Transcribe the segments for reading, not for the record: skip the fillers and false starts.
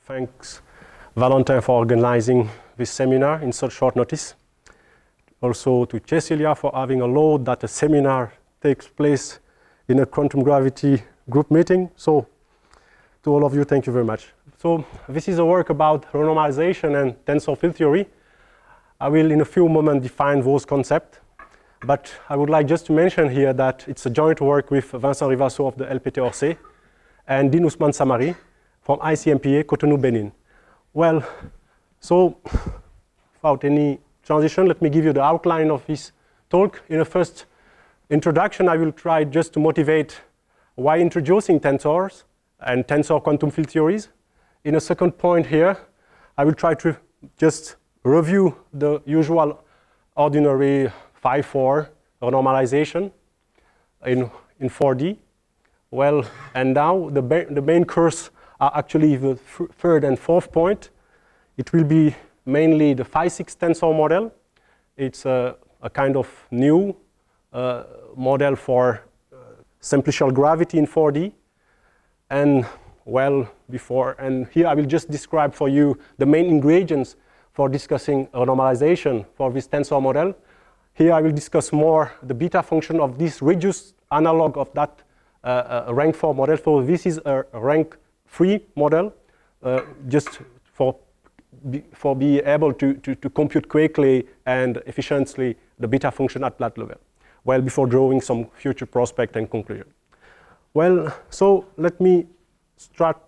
Thanks, Valentin, for organizing this seminar in such short notice. Also to Cecilia for having allowed that a seminar takes place in a quantum gravity group meeting. So to all of you, thank you very much. So this is a work about renormalization and tensor field theory. I will in a few moments define those concepts, but I would like just to mention here that it's a joint work with Vincent Rivasso of the LPT Orsay and Dean Ousmane Samari from ICMPA, Cotonou, Benin. Well, so without any transition, let me give you the outline of this talk. In a first introduction, I will try just to motivate why introducing tensors and tensor quantum field theories. In a second point here, I will try to just review the usual ordinary 5-4 renormalization in 4D. Well, and now the main course are actually the third and fourth point. It will be mainly the phi-6 tensor model. It's a kind of new model for simplicial gravity in 4D. And well, and here I will just describe for you the main ingredients for discussing renormalization for this tensor model. Here I will discuss more the beta function of this reduced analog of that rank 4 model. So this is a rank 3 model, just for being able to compute quickly and efficiently the beta function at that level. Well, before drawing some future prospect and conclusion. Well, so let me start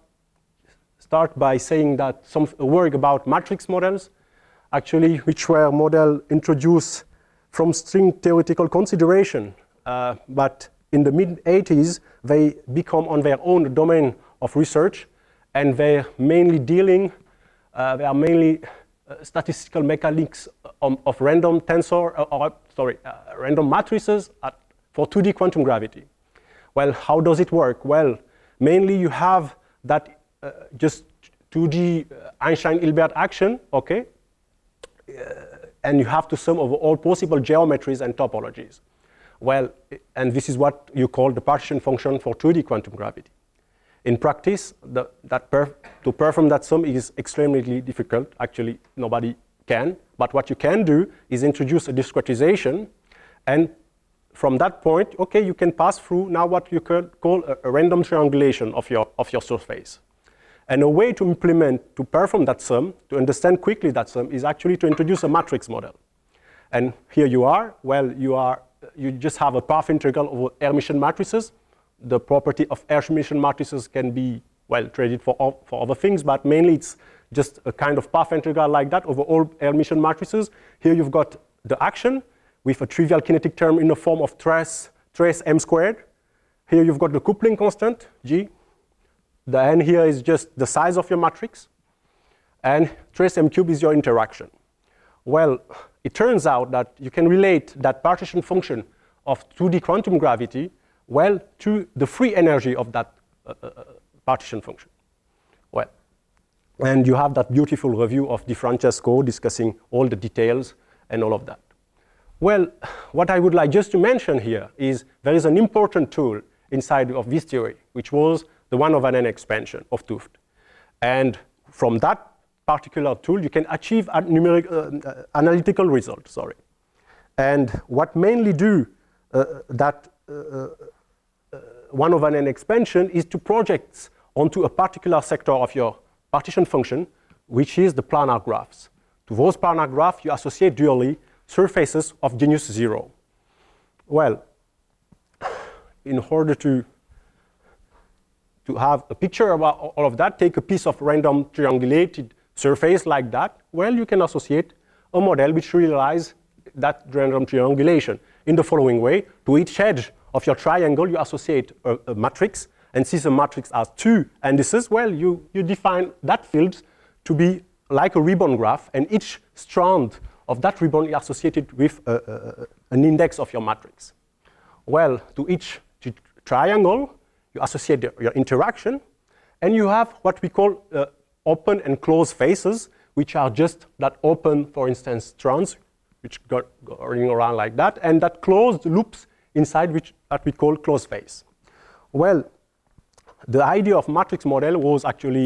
by saying that a word about matrix models, actually, which were model introduced from string theoretical consideration, but in the mid-80s, they become on their own domain of research, and they're mainly dealing, they are mainly statistical mechanics of random random matrices for 2D quantum gravity. Well, how does it work? Well, mainly you have that just 2D Einstein-Hilbert action, okay? And you have to sum over all possible geometries and topologies. Well, and this is what you call the partition function for 2D quantum gravity. In practice, to perform that sum is extremely difficult. Actually, nobody can. But what you can do is introduce a discretization, and from that point, okay, you can pass through now what you could call a random triangulation of your surface. And a way to perform that sum, to understand quickly that sum, is actually to introduce a matrix model. And here you are. Well, you just have a path integral over Hermitian matrices. The property of Hermitian matrices can be, well, traded for other things, but mainly it's just a kind of path integral like that over all Hermitian matrices. Here you've got the action with a trivial kinetic term in the form of trace m squared. Here you've got the coupling constant, G. The n here is just the size of your matrix. And trace m cubed is your interaction. Well, it turns out that you can relate that partition function of 2D quantum gravity well to the free energy of that partition function. Well, and you have that beautiful review of Di Francesco discussing all the details and all of that. Well, what I would like just to mention here is there is an important tool inside of this theory, which was the 1/n expansion of 't Hooft. And from that particular tool, you can achieve a analytical result, sorry. And what mainly do that 1/n expansion is to project onto a particular sector of your partition function, which is the planar graphs. To those planar graphs, you associate dually surfaces of genus 0. Well, in order to have a picture about all of that, take a piece of random triangulated surface like that. Well, you can associate a model which realizes that random triangulation in the following way. To each edge of your triangle, you associate a matrix, and since the matrix has 2 indices, well, you define that field to be like a ribbon graph, and each strand of that ribbon is associated with an index of your matrix. Well, to each triangle, you associate your interaction, and you have what we call open and closed faces, which are just that open, for instance, strands, which go running around like that, and that closed loops inside that we call closed face. Well, the idea of matrix model was actually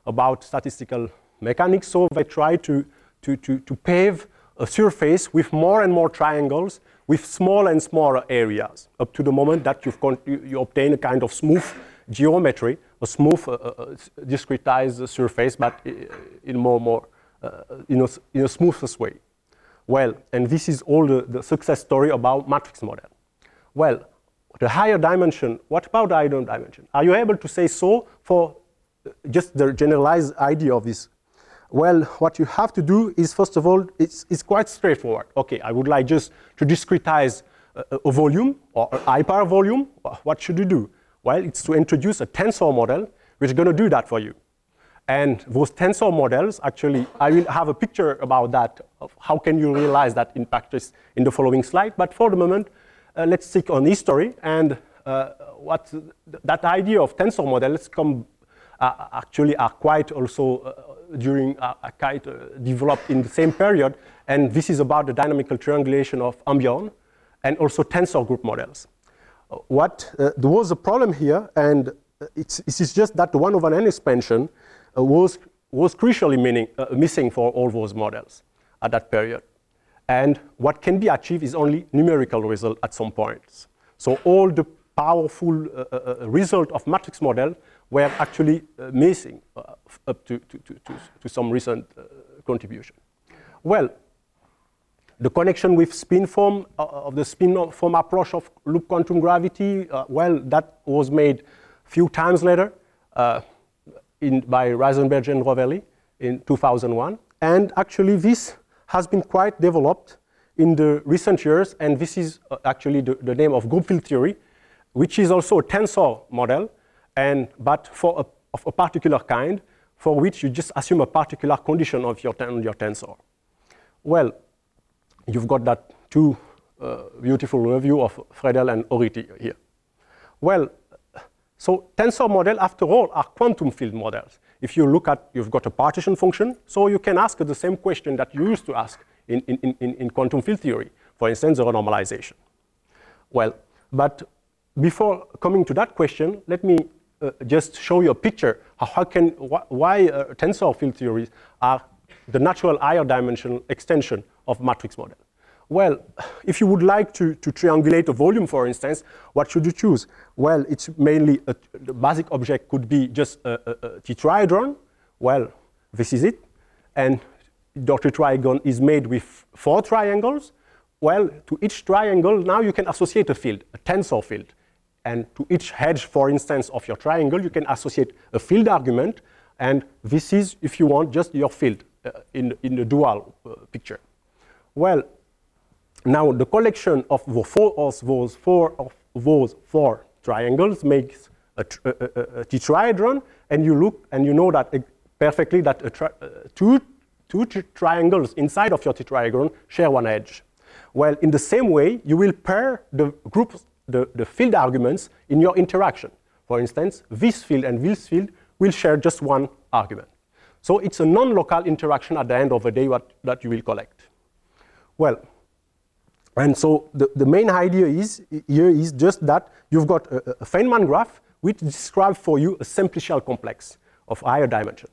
about statistical mechanics. So they try to pave a surface with more and more triangles with smaller and smaller areas up to the moment that you obtain a kind of smooth geometry, a smooth discretized surface, but in in a smoothest way. Well, and this is all the success story about matrix model. Well, the higher dimension, what about the higher dimension? Are you able to say so for just the generalized idea of this? Well, what you have to do is, first of all, it's quite straightforward. Okay, I would like just to discretize a volume or a hyper volume. What should you do? Well, it's to introduce a tensor model, which is going to do that for you. And those tensor models, actually, I will have a picture about that, of how can you realize that in practice in the following slide. But for the moment, let's stick on history. And what that idea of tensor models actually are quite also developed in the same period. And this is about the dynamical triangulation of Ambiorn and also tensor group models. There was a problem here, and it's just that the 1/n expansion was crucially missing for all those models at that period. And what can be achieved is only numerical result at some points. So all the powerful result of matrix model were actually missing up to some recent contribution. Well, the connection with spin form of the spin form approach of loop quantum gravity, well, that was made a few times later by Reisenberg and Rovelli in 2001. And actually, this has been quite developed in the recent years. And this is actually the name of group field theory, which is also a tensor model, but of a particular kind, for which you just assume a particular condition of your tensor. Well, you've got that two beautiful review of Fredel and Oriti here. Well, so tensor model, after all, are quantum field models. If you look at, you've got a partition function, so you can ask the same question that you used to ask in quantum field theory, for instance, the renormalization. Well, but before coming to that question, let me just show you a picture why tensor field theories are the natural higher dimensional extension of matrix model. Well, if you would like to triangulate a volume, for instance, what should you choose? Well, it's mainly the basic object could be just a tetrahedron. Well, this is it. And the tetrahedron is made with 4 triangles. Well, to each triangle, now you can associate a field, a tensor field. And to each edge, for instance, of your triangle, you can associate a field argument. And this is, if you want, just your field in the dual picture. Well, now the collection of those four triangles makes a tetrahedron, and you look and you know that perfectly that two triangles inside of your tetrahedron share one edge. Well, in the same way, you will pair the groups, the field arguments in your interaction. For instance, this field and this field will share just one argument. So it's a non-local interaction at the end of the day that you will collect. Well, and so the main idea here is just that you've got a Feynman graph which describes for you a simplicial complex of higher dimension.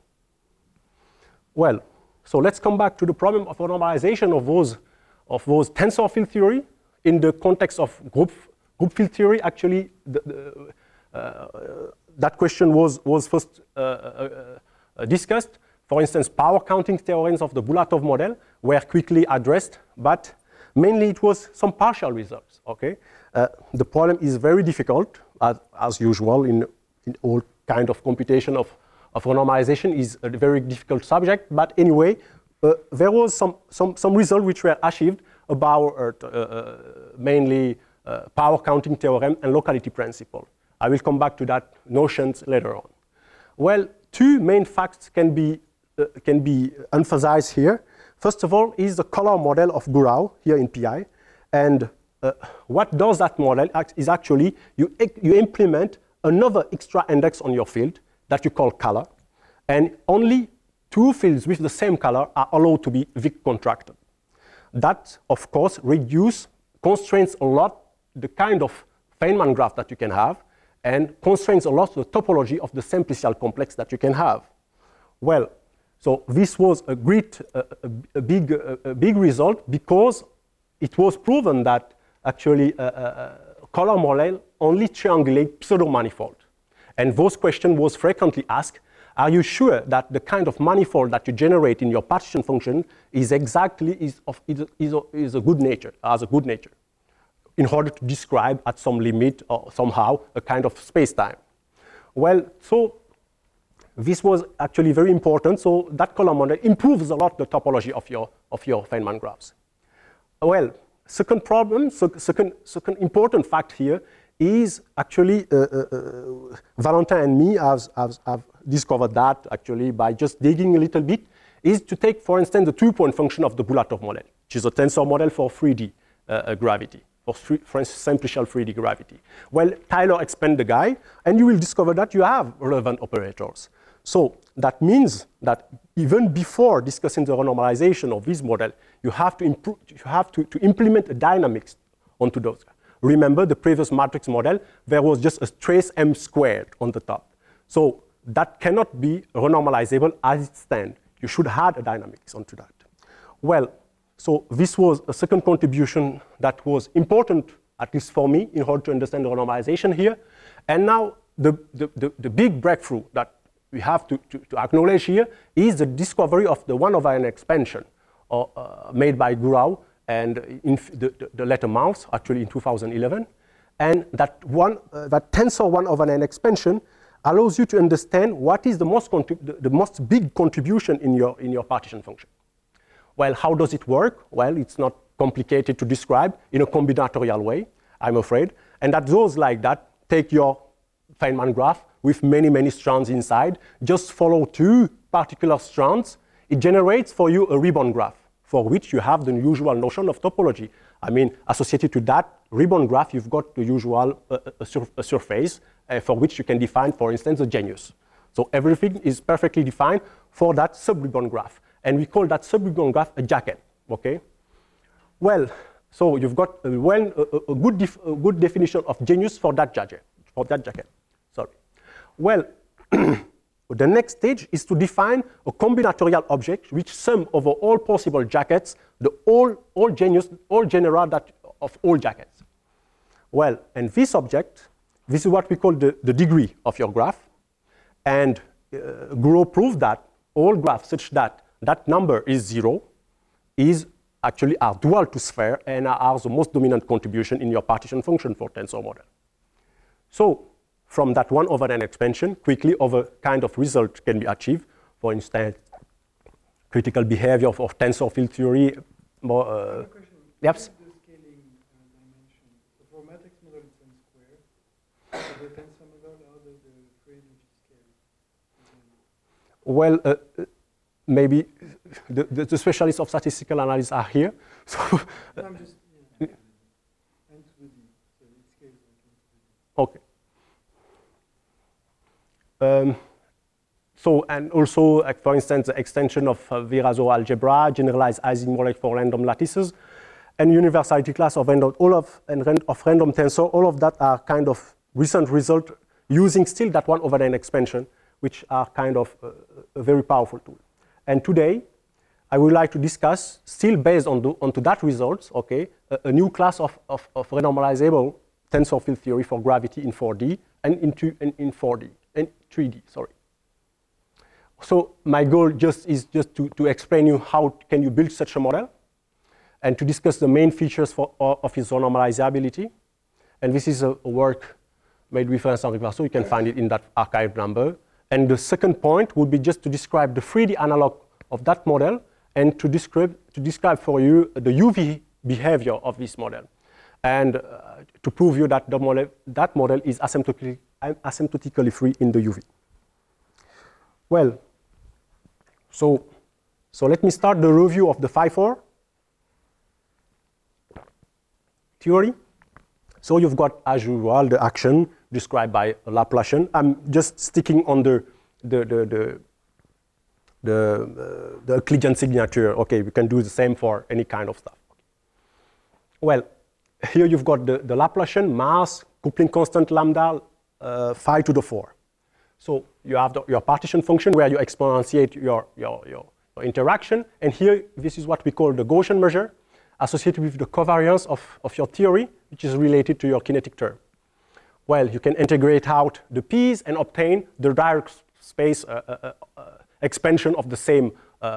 Well, so let's come back to the problem of normalization of those tensor field theory in the context of group field theory. Actually, that question was first discussed. For instance, power counting theorems of the Bulatov model were quickly addressed, but mainly it was some partial results. Okay, the problem is very difficult, as usual in all kind of computation of renormalization is a very difficult subject. But anyway, there was some results which were achieved about mainly power counting theorem and locality principle. I will come back to that notions later on. Well, two main facts can be emphasized here. First of all is the color model of Gouraud here in PI. And what does that model is actually you implement another extra index on your field that you call color. And only two fields with the same color are allowed to be Wick contracted. That, of course, constrains a lot the kind of Feynman graph that you can have and constrains a lot the topology of the simplicial complex that you can have. Well, so this was a great, a big result because it was proven that actually color model only triangulate pseudo-manifold. And those questions was frequently asked, are you sure that the kind of manifold that you generate in your partition function is exactly is a good nature, has a good nature, in order to describe at some limit or somehow a kind of space-time? Well, so this was actually very important. So that color model improves a lot the topology of your Feynman graphs. Well, second problem, second important fact here is actually Valentin and me have discovered that actually by just digging a little bit, is to take, for instance, the two-point function of the Bulatov model, which is a tensor model for 3D gravity, for simplicial 3D gravity. Well, Tyler expand the guy, and you will discover that you have relevant operators. So that means that even before discussing the renormalization of this model, you have to improve, you have to implement a dynamics onto those. Remember the previous matrix model, there was just a trace m squared on the top. So that cannot be renormalizable as it stands. You should add a dynamics onto that. Well, so this was a second contribution that was important, at least for me, in order to understand the renormalization here. And now the big breakthrough that we have to acknowledge here is the discovery of the 1/n expansion made by Gouraud and in the letter mouse, actually in 2011. And that tensor 1/n expansion allows you to understand what is the most big contribution in your partition function. Well, how does it work? Well, it's not complicated to describe in a combinatorial way, I'm afraid. And that goes like that. Take your Feynman graph with many, many strands inside. Just follow two particular strands. It generates for you a ribbon graph, for which you have the usual notion of topology. I mean, associated to that ribbon graph, you've got the usual a surface for which you can define, for instance, a genius. So everything is perfectly defined for that sub-ribbon graph. And we call that sub-ribbon graph a jacket, okay? Well, so you've got a good definition of genius for that jacket, sorry. Well, the next stage is to define a combinatorial object which sum over all possible jackets, all genera of all jackets. Well, and this object, this is what we call the degree of your graph. And Gouraud proved that all graphs such that that number is 0 are dual to sphere and are the most dominant contribution in your partition function for tensor model. So from that 1/n expansion, quickly other kind of result can be achieved. For instance, critical behavior of tensor field theory. More, yes? The scaling dimension. So for matrix model, it's n squared. For the tensor model, how does the free energy scale? Well, maybe the specialists of statistical analysis are here. So no, I'm just, yeah. N to the d. So it scales like n to the d. Okay. So, and also, for instance, the extension of Virasoro algebra, generalized Ising model for random lattices, and universality class of random tensor, all of that are kind of recent result using still that 1/n expansion, which are kind of a very powerful tool. And today, I would like to discuss, still based onto that results, okay, a new class of renormalizable tensor field theory for gravity in 4D and in 3D, sorry. So my goal is just to explain you how can you build such a model and to discuss the main features of its renormalizability. And this is a work made with Vincent Rivasot. You can find it in that archive number. And the second point would be just to describe the 3D analog of that model and to describe for you the UV behavior of this model. And to prove you that that model is asymptotically free in the UV. Well, so let me start the review of the phi-4 theory. So you've got, as usual, the action described by a Laplacian. I'm just sticking on the Euclidean signature. Okay, we can do the same for any kind of stuff. Well, here you've got the Laplacian mass, coupling constant lambda, phi to the 4. So you have your partition function where you exponentiate your interaction. And here, this is what we call the Gaussian measure associated with the covariance of your theory, which is related to your kinetic term. Well, you can integrate out the p's and obtain the direct space expansion of the same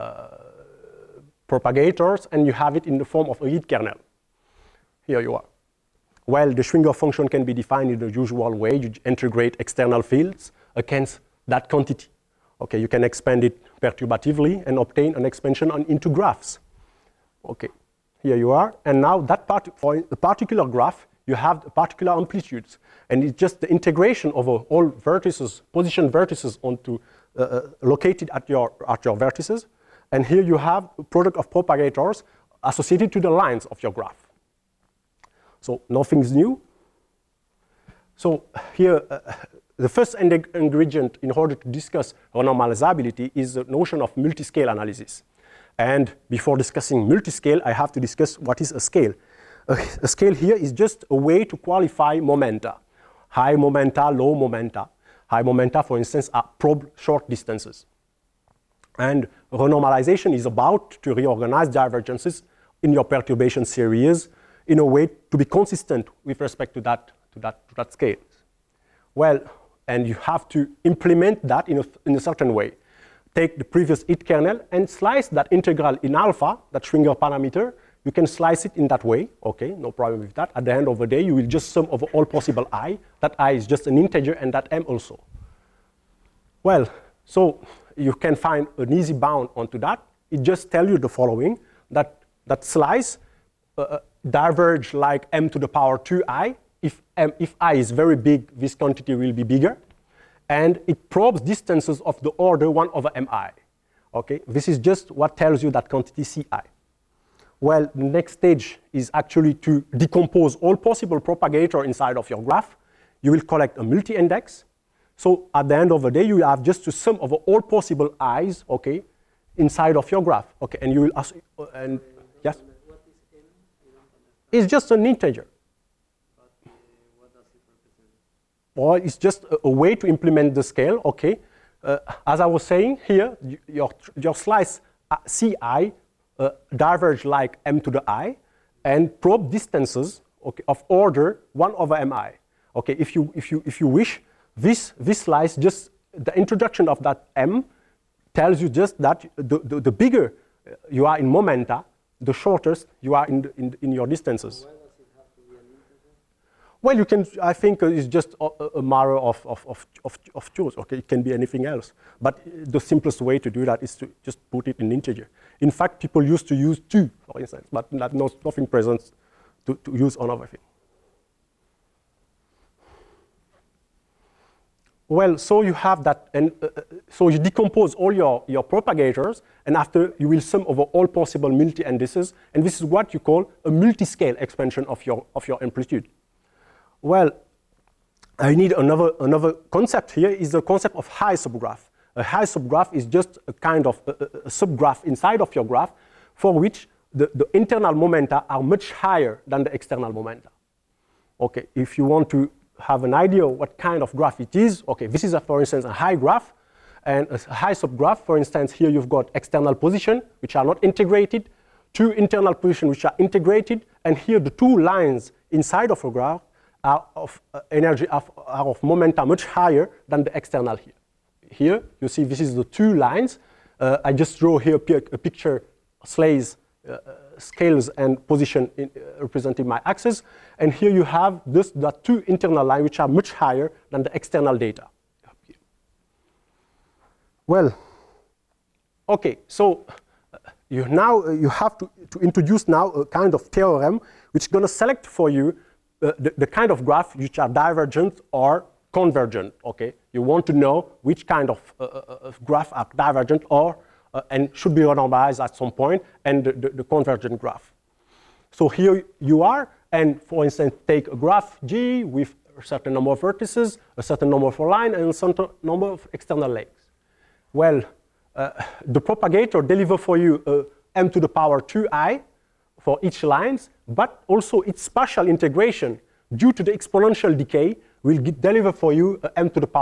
propagators, and you have it in the form of a Heat kernel. Here you are. Well, the Schwinger function can be defined in the usual way. You integrate external fields against that quantity. Okay, you can expand it perturbatively and obtain an expansion into graphs. Okay, here you are. And now that for a particular graph, you have particular amplitudes. And it's just the integration of all vertices, position vertices onto located at your vertices. And here you have a product of propagators associated to the lines of your graph. So nothing's new. So here, the first ingredient in order to discuss renormalizability is the notion of multiscale analysis. And before discussing multiscale, I have to discuss what is a scale. A scale here is just a way to qualify momenta. High momenta, low momenta. High momenta, for instance, are probe short distances. And renormalization is about to reorganize divergences in your perturbation series in a way to be consistent with respect to that scale. Well, and you have to implement that in a certain way. Take the previous Heat kernel and slice that integral in alpha, that Schwinger parameter. You can slice it in that way, okay, no problem with that. At the end of the day, you will just sum over all possible I. That I is just an integer and that M also. Well, so you can find an easy bound onto that. It just tells you the following, that slice diverge like m to the power 2i. If I is very big, this quantity will be bigger. And it probes distances of the order 1 over mi. Okay, this is just what tells you that quantity ci. Well, the next stage is actually to decompose all possible propagator inside of your graph. You will collect a multi-index. So at the end of the day, you have just to sum over all possible i's, okay, inside of your graph. Okay, and you will ask, and yes? What is n? It's just an integer. But what does it represent? Or it's just a way to implement the scale, okay. As I was saying here, your slice ci diverge like m to the I, and probe distances, okay, of order 1 over mi. Okay, if you wish, this slice, just the introduction of that m tells you just that the bigger you are in momenta, the shortest you are in your distances. Why does it have to be an integer? Well, you can. I think it's just a matter of choice. Okay, it can be anything else. But the simplest way to do that is to just put it in integer. In fact, people used to use 2, for instance, but nothing present to use another thing. Well, so you have that, and so you decompose all your propagators, and after you will sum over all possible multi-indices, and this is what you call a multiscale expansion of your amplitude. Well, I need another concept here is the concept of high subgraph. A high subgraph is just a kind of a subgraph inside of your graph for which the internal momenta are much higher than the external momenta. Okay, if you want to have an idea of what kind of graph it is, okay, this is, for instance, a high graph, and a high subgraph, for instance, here you've got external position, which are not integrated, 2 internal positions which are integrated, and here the 2 lines inside of a graph are of energy, are of momenta much higher than the external here. Here, you see this is the 2 lines. I just draw here a picture, scales and position representing my axis. And here you have the 2 internal lines which are much higher than the external data. Well, okay, so you have to introduce now a kind of theorem which is going to select for you the kind of graph which are divergent or convergent. Okay, you want to know which kind of graph are divergent or and should be renormalized at some point, and the convergent graph. So here you are, and for instance, take a graph G with a certain number of vertices, a certain number of lines, and a certain number of external legs. Well, the propagator delivers for you m to the power 2i for each lines, but also its spatial integration due to the exponential decay will deliver for you m to the power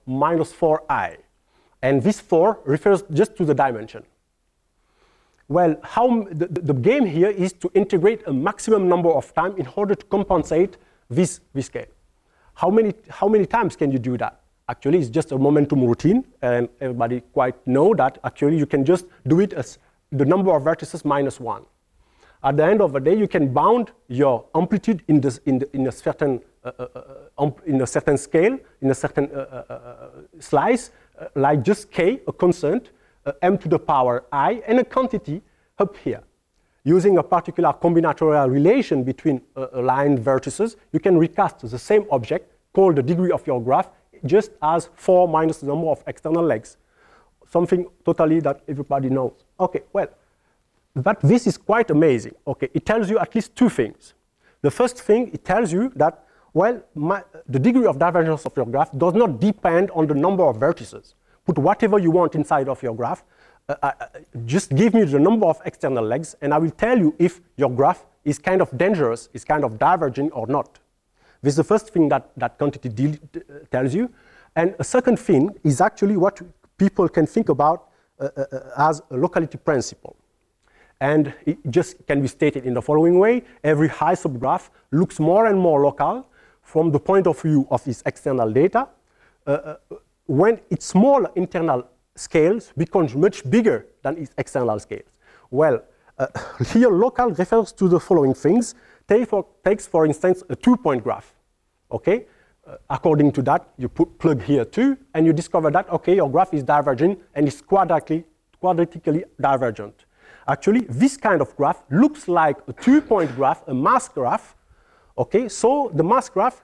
minus 4i. And this 4 refers just to the dimension. Well, the game here is to integrate a maximum number of times in order to compensate this scale. How many times can you do that? Actually, it's just a momentum routine, and everybody quite know that actually you can just do it as the number of vertices minus 1. At the end of the day, you can bound your amplitude in a certain scale, in a certain slice, like just k, a constant, m to the power I, and a quantity up here. Using a particular combinatorial relation between aligned vertices, you can recast the same object, called the degree of your graph, just as 4 minus the number of external legs. Something totally that everybody knows. Okay, well, but this is quite amazing. Okay, it tells you at least two things. The first thing, it tells you that, well, the degree of divergence of your graph does not depend on the number of vertices. Put whatever you want inside of your graph. Just give me the number of external legs, and I will tell you if your graph is kind of dangerous, is kind of diverging or not. This is the first thing that quantity tells you. And a second thing is actually what people can think about as a locality principle. And it just can be stated in the following way. Every high subgraph looks more and more local from the point of view of its external data. When its small internal scales becomes much bigger than its external scales. Well, here local refers to the following things. Takes, for instance, a 2-point graph. Okay? According to that, you plug here 2, and you discover that, okay, your graph is diverging and is quadratically divergent. Actually, this kind of graph looks like a 2-point graph, a mask graph. Okay, so the mask graph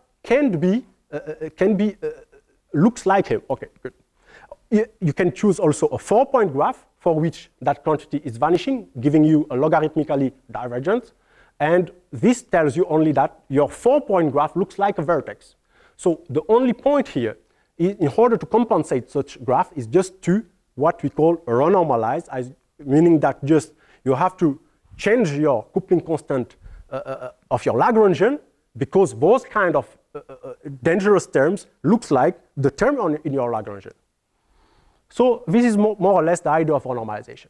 looks like him. Okay, good. You can choose also a 4-point graph for which that quantity is vanishing, giving you a logarithmically divergent. And this tells you only that your 4-point graph looks like a vertex. So the only point here, in order to compensate such graph, is just to what we call renormalize, meaning that just you have to change your coupling constant of your Lagrangian, because those kind of dangerous terms looks like the term in your Lagrangian. So this is more or less the idea of renormalization.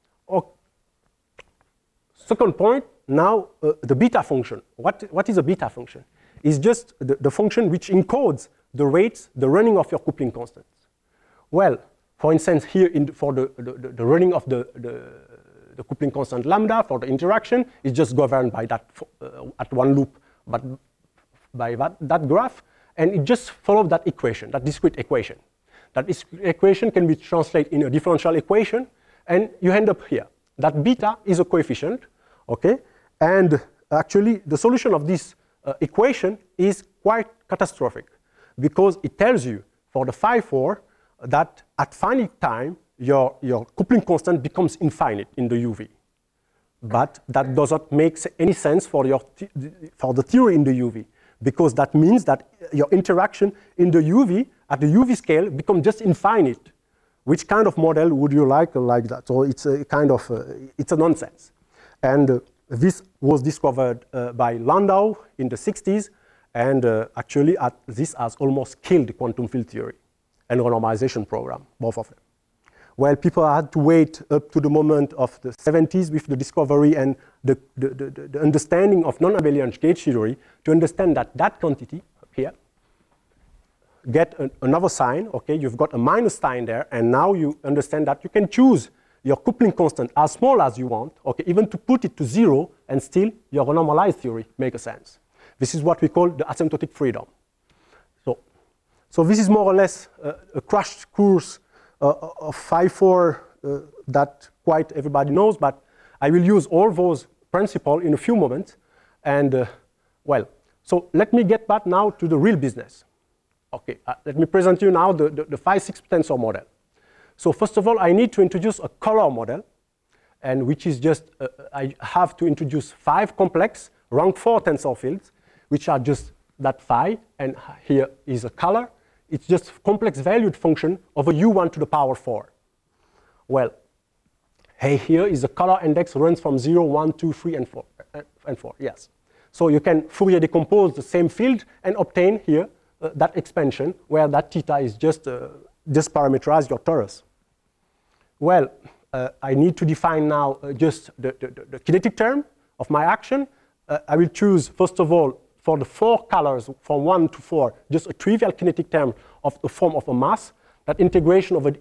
Second point, now the beta function. What is a beta function? It's just the function which encodes the rates, the running of your coupling constants. Well, for instance, here for the running of the coupling constant lambda for the interaction is just governed by that at one loop, but by that graph, and it just follows that equation, that discrete equation. That equation can be translated in a differential equation, and you end up here. That beta is a coefficient, okay? And actually, the solution of this equation is quite catastrophic, because it tells you for the phi4 that at finite time, your coupling constant becomes infinite in the UV. But that does not make any sense for the theory in the UV, because that means that your interaction in the UV at the UV scale becomes just infinite. Which kind of model would you like that? So it's a kind of it's a nonsense. And this was discovered by Landau in the 60s, and actually this has almost killed quantum field theory and renormalization program, both of them. Well, people had to wait up to the moment of the 70s with the discovery and the understanding of non-abelian gauge theory to understand that that quantity here get another sign. Okay, you've got a minus sign there, and now you understand that you can choose your coupling constant as small as you want, okay, even to put it to 0, and still your renormalized theory makes a sense. This is what we call the asymptotic freedom. So this is more or less a crash course of phi4 that quite everybody knows, but I will use all those principles in a few moments. And well, so let me get back now to the real business. Okay, let me present you now the phi6 tensor model. So first of all, I need to introduce a color model, and which is just, I have to introduce 5 complex rank 4 tensor fields, which are just that phi, and here is a color. It's just complex valued function of a u1 to the power 4. Well, hey, here is the color index runs from 0, 1, 2, 3, and 4, yes. So you can Fourier decompose the same field and obtain here that expansion where that theta is just parameterized your torus? Well, I need to define now just the kinetic term of my action. I will choose, first of all, for the 4 colors from 1 to 4, just a trivial kinetic term of the form of a mass. That integration of an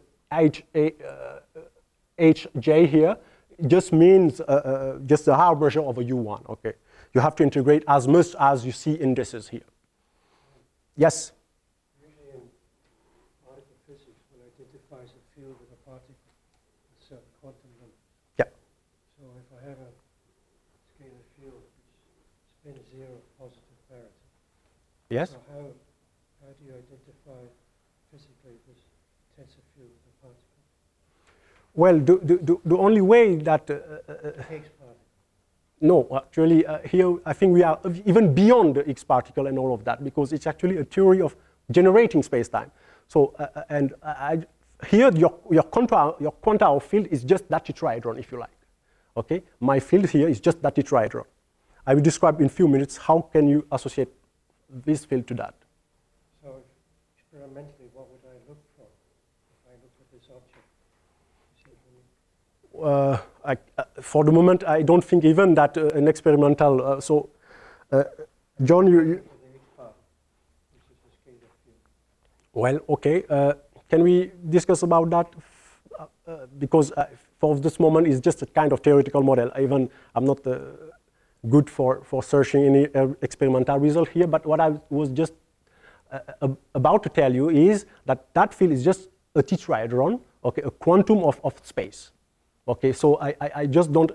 hj here just means just the hard measure of a u1. Okay, you have to integrate as much as you see indices here. Yes. Usually in particle physics, one identifies a field of a particle with a certain quantum number. Yeah. So if I have a scalar field which spins 0 positive parity, Yes. so how do you identify physically this tensor field of a particle? Well, the only way that Higgs particle. no, actually, here I think we are even beyond the Higgs particle and all of that, because it's actually a theory of generating space-time. So, here your quanta field is just that tetrahedron, if you like. Okay, my field here is just that tetrahedron. I will describe in a few minutes how can you associate this field to that. So experimentally, what would I look for if I look at this object? You see what I mean? For the moment, I don't think even that an experimental. John, you For the Higgs part, which is the scalar field. well, okay. Can we discuss about that? Because for this moment, it's just a kind of theoretical model. Even I'm not good for searching any experimental result here. But what I was just about to tell you is that that field is just a tetrahedron, okay, a quantum of space. Okay, so I just don't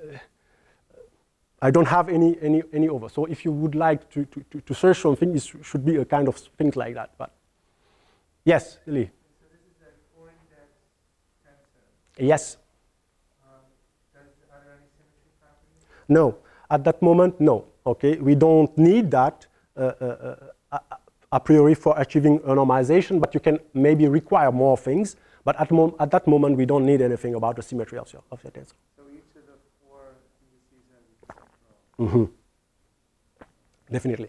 I don't have any over. So if you would like to search something, it should be a kind of thing like that. But yes, Lee. So this is a four-index tensor. Yes. Are there any symmetry properties? No. At that moment, no. Okay, we don't need that a priori for achieving a normalization, but you can maybe require more things. But at that moment, we don't need anything about the symmetry of your tensor. So each of the 4 indices has a central. Definitely.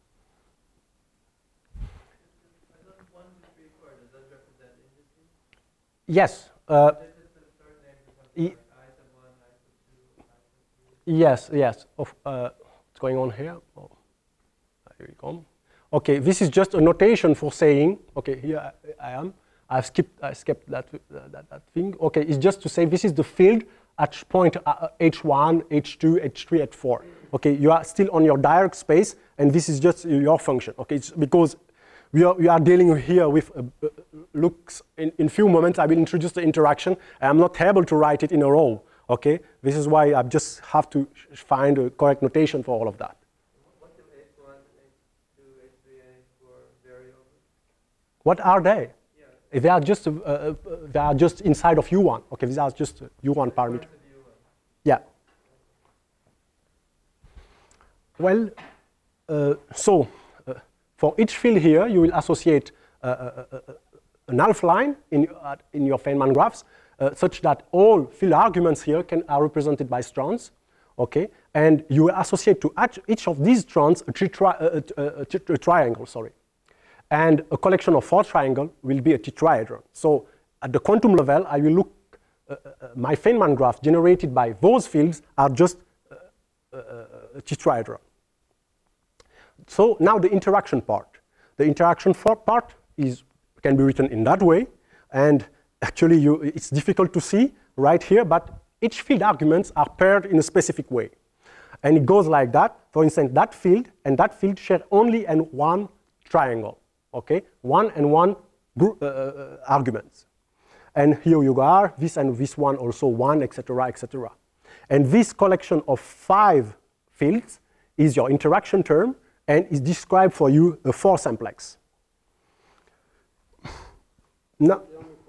Does 1 to 3, 4, does that represent indices? Yes. This is the third name for something like I sub 1, I sub 2, I sub 3. Yes, yes. What's going on here? Oh, here we come. Okay, this is just a notation for saying, okay, here I am. I skipped that thing. Okay, it's just to say this is the field at point h1, h2, h3, h4. Okay, you are still on your direct space, and this is just your function. Okay, it's because we are dealing here with looks. In few moments, I will introduce the interaction. I'm not able to write it in a row. Okay, this is why I just have to find a correct notation for all of that. What do H1, H2, H3, and H4 vary over? What are they? Yeah. They are just inside of U1. Okay, these are just U1 parameter. Yeah. Well, for each field here, you will associate an half line in your Feynman graphs, such that all field arguments here are represented by strands. Okay, and you will associate to each of these strands a triangle. Sorry. And a collection of 4 triangles will be a tetrahedron. So at the quantum level, I will look, my Feynman graph generated by those fields are just a tetrahedron. So now the interaction part. The interaction part can be written in that way. And actually, it's difficult to see right here, but each field arguments are paired in a specific way. And it goes like that. For instance, that field and that field share only one triangle. Okay, 1 and 1 group, arguments. And here you are, this and this one also 1, etc., etc. And this collection of 5 fields is your interaction term and is described for you a 4 simplex. No,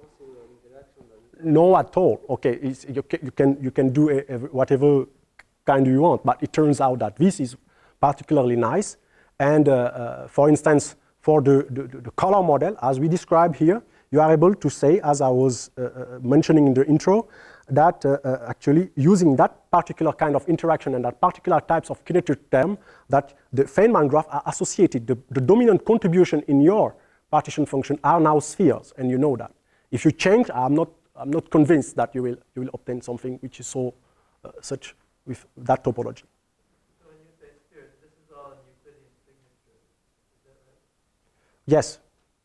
no at all. Okay, you can do whatever kind you want, but it turns out that this is particularly nice. And for instance, for the color model, as we describe here, you are able to say, as I was mentioning in the intro, that actually using that particular kind of interaction and that particular types of kinetic term that the Feynman graph are associated. The dominant contribution in your partition function are now spheres, and you know that. If you change, I'm not convinced that you will obtain something which is so such with that topology. So when you say spheres, this is all in Euclidean signature, is that right? Yes.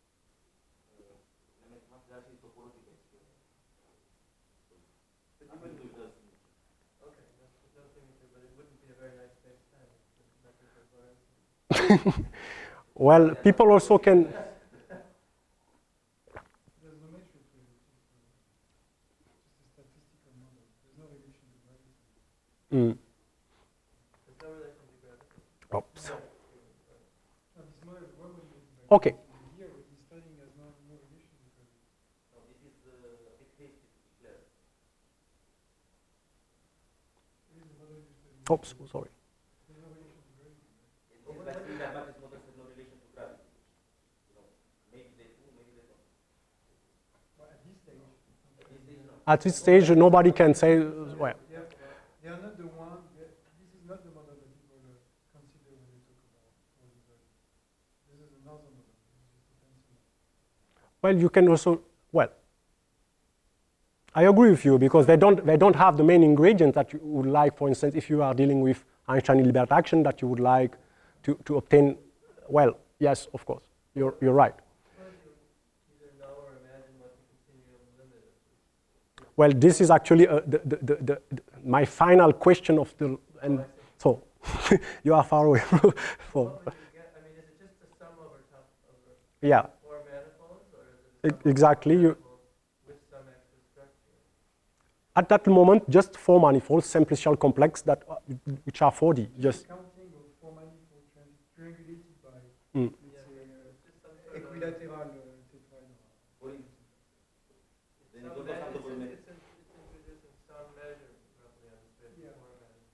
Okay, no signature, but it wouldn't be a very nice space-time if the metric was large. Well, people also can. There's no metric really. It's just a statistical model. There's no relation to gravity. There's no relation to gravity. Oops. No, this model, why would you use gravity? Okay. Here, what he's studying has no relation to gravity. No, this is a bit hasty to declare. This is the model you're studying. Oops. Sorry. There's no relation to gravity. Well, at this stage, At this stage, nobody can say, well, they are not the one. This is not the model that people consider when they talk about quasi gravity. This is another model. This is just a fancy model. well, you can also, well, I agree with you because they don't have the main ingredient that you would like, for instance, if you are dealing with Einstein-Hilbert action that you would like to obtain, well, yes, of course, you're right. Either know or imagine what the continuum limit is. Well, this is actually my final question of the, and so you are far away. What would you get? I mean, is it just the sum over top over Yeah, four manifolds, or is it exactly. with some extra structure? At that moment, just four manifolds, simplicial complex that which are 4D. Just Counting of four manifold triangulated by Mm. let's say, equilateral tetrahedral. It's introducing some measure roughly on the space Yeah. of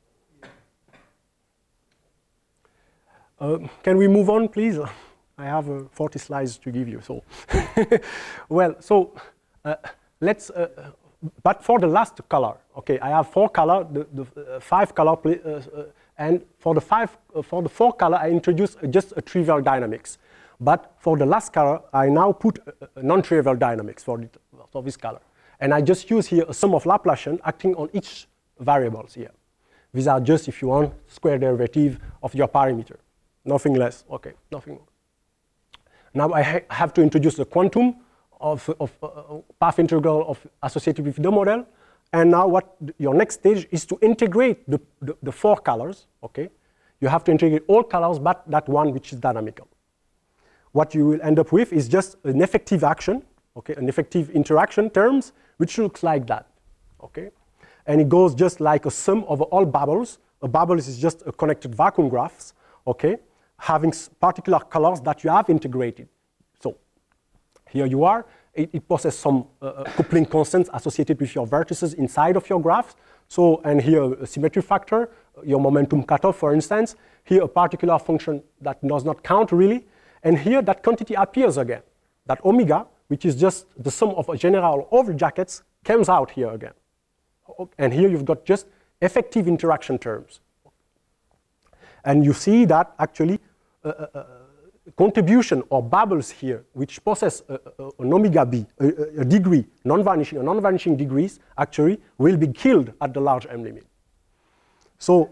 four manifolds. Can we move on, please? I have 40 slides to give you. So, well, so let's. But for the last color, okay, I have four color, the five color, and for the four color, I introduce just a trivial dynamics. But for the last color, I now put a non-trivial dynamics for this color, and I just use here a sum of Laplacian acting on each variables here. These are just, if you want, square derivative of your parameter, nothing less. Okay, nothing more. Now I have to introduce the quantum of path integral of associated with the model. And now what your next stage is to integrate the four colors, okay? You have to integrate all colors but that one which is dynamical. What you will end up with is just an effective action, okay? An effective interaction terms, which looks like that, okay? And it goes just like a sum of all bubbles. A bubble is just a connected vacuum graphs, okay? Having particular colors that you have integrated. So here you are. It possesses some coupling constants associated with your vertices inside of your graphs. So, and here a symmetry factor, your momentum cutoff, for instance. Here a particular function that does not count really. And here that quantity appears again. That omega, which is just the sum of a general over jackets, comes out here again. And here you've got just effective interaction terms. And you see that actually contribution or bubbles here, which possess an omega b, a degree, non-vanishing degrees, actually will be killed at the large M limit. So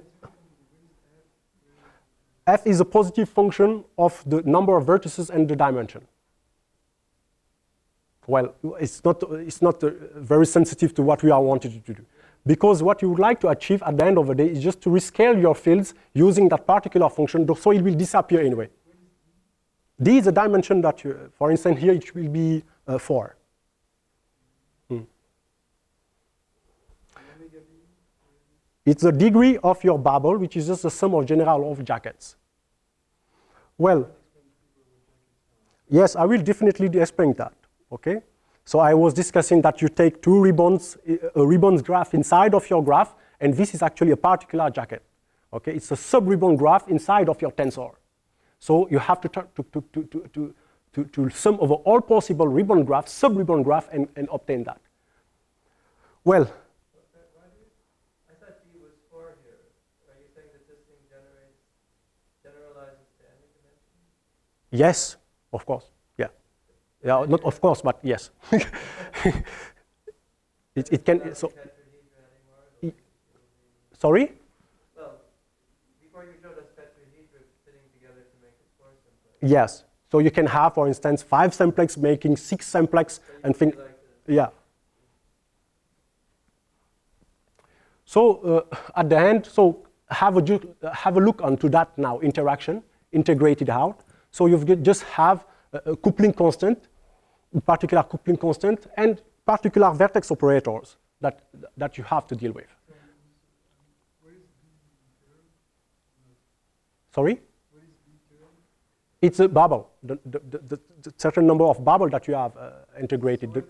f is a positive function of the number of vertices and the dimension. Well, it's not very sensitive to what we are wanting to do. Because what you would like to achieve at the end of the day is just to rescale your fields using that particular function, so it will disappear anyway. D is a dimension that, for instance, here it will be 4. It's the degree of your bubble, which is just the sum of general of jackets. Well, yes, I will definitely explain that, okay? So I was discussing that you take two ribbons, a ribbons graph inside of your graph, and this is actually a particular jacket, okay? It's a sub-ribbon graph inside of your tensor. So you have to sum over all possible ribbon graphs, sub-ribbon graph, and obtain that. Well, was 4 here. Are you saying that this thing generalizes to any dimension? Yes, of course. Yeah. Yeah, not of course, but yes. it can. So, sorry? Well, before you showed us tetrahedra fitting together to make it 4 simplex. Yes. So you can have, for instance, 5 simplex making 6 simplex, So and think. like Yeah. So at the end, so have a look onto that now interaction, integrate it out. So you just have a coupling constant, particular coupling constant, and particular vertex operators that you have to deal with. Sorry? It's a bubble, the certain number of bubble that you have integrated.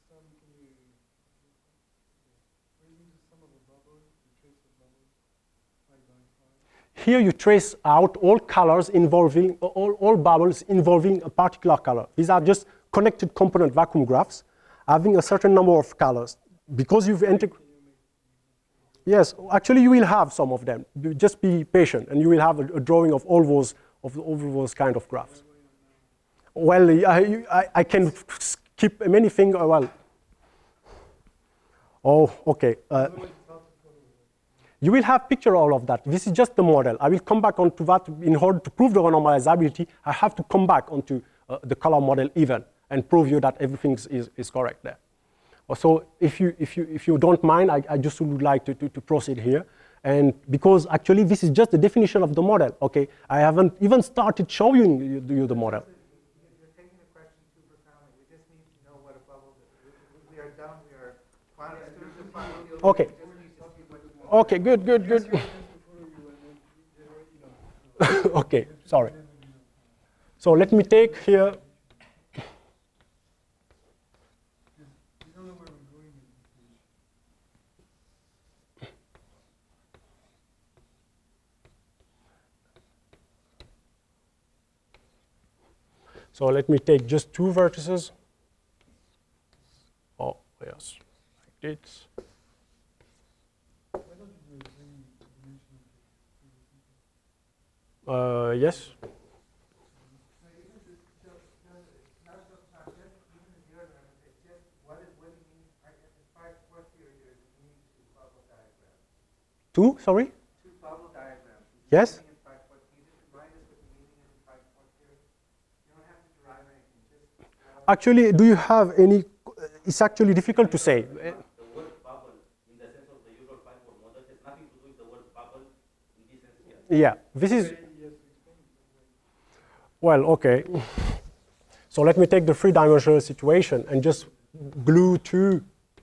Here you trace out all colors involving, all bubbles involving a particular color. These are just connected component vacuum graphs having a certain number of colors. Because you've integrated, yes, actually you will have some of them. Just be patient and you will have a drawing of all those kind of graphs. Well, I can skip many things, well. Oh, okay. You will have picture all of that. This is just the model. I will come back onto that. In order to prove the renormalizability, I have to come back onto the color model even and prove you that everything is correct there. So if you don't mind, I just would like to proceed here. And because actually this is just the definition of the model, okay? I haven't even started showing you the model. You're taking the question too profoundly. We just need to know what a bubble is. We are done. We are quantum students of final field. Okay. Okay, good. Okay, sorry. So let me take here. So let me take just 2 vertices. Oh, yes, like this. Yes. Two, sorry? 2 bubble diagrams. Yes. Actually, do you have any? It's actually difficult to say. The word bubble, in the sense of the usual Frankfurt model, has nothing to do with the word bubble in this sense here. Yeah, this is. Well, okay. So let me take the 3-dimensional situation and just glue 2.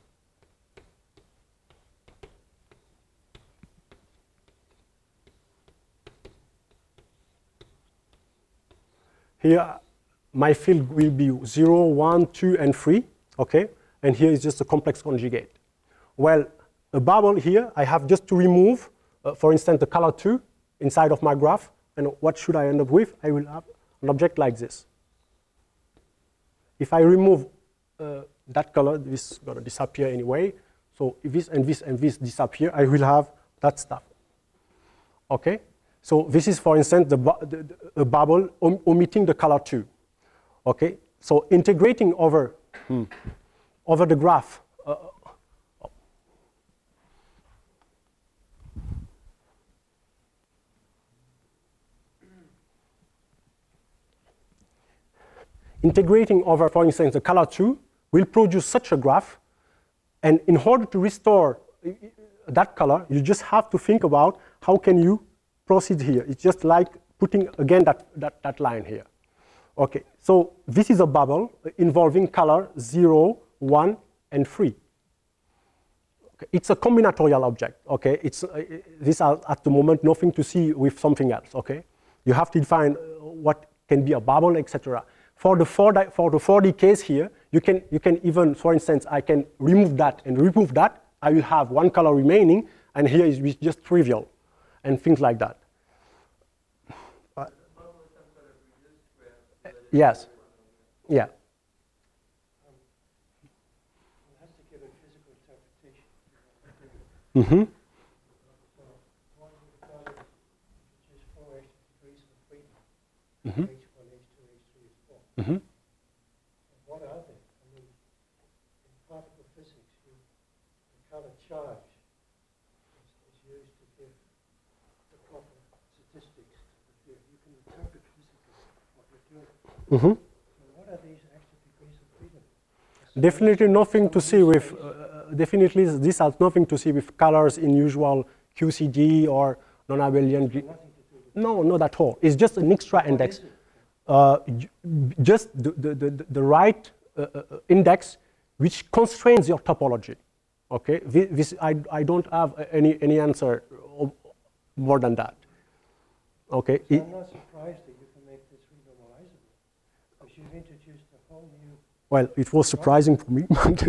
Here, my field will be 0, 1, 2, and 3, okay? And here is just a complex conjugate. Well, a bubble here, I have just to remove, for instance, the color 2 inside of my graph. And what should I end up with? I will have an object like this. If I remove that color, this is going to disappear anyway. So if this and this and this disappear, I will have that stuff. Okay? So this is, for instance, the bubble omitting the color 2. Okay? So integrating over the graph. Integrating over, for instance, the color 2 will produce such a graph. And in order to restore that color, you just have to think about how can you proceed here. It's just like putting, again, that line here. Okay, so this is a bubble involving color 0, 1, and 3. Okay, it's a combinatorial object, okay? These are, at the moment, nothing to see with something else, okay? You have to define what can be a bubble, etc. For the 4D case here, you can even, for instance, I can remove that and remove that. I will have one color remaining, and here is just trivial, and things like that. Yes. Yeah. We'll have to give a physical interpretation. Mhm. What are they? I mean, in particle physics, the color charge is used to give the proper statistics to the field. You can interpret physically what you're doing. Mhm. So what are these extra degrees of freedom? Definitely nothing to see with, definitely this has nothing to see with colors in usual QCD or non-abelian. Nothing to do with No, not at all. It's just an extra index. Just the right index which constrains your topology. Okay, I don't have any answer more than that. Okay. So I'm not surprised that you can make this renormalizable, because you've introduced a whole new. Well, it was surprising for me. I mean,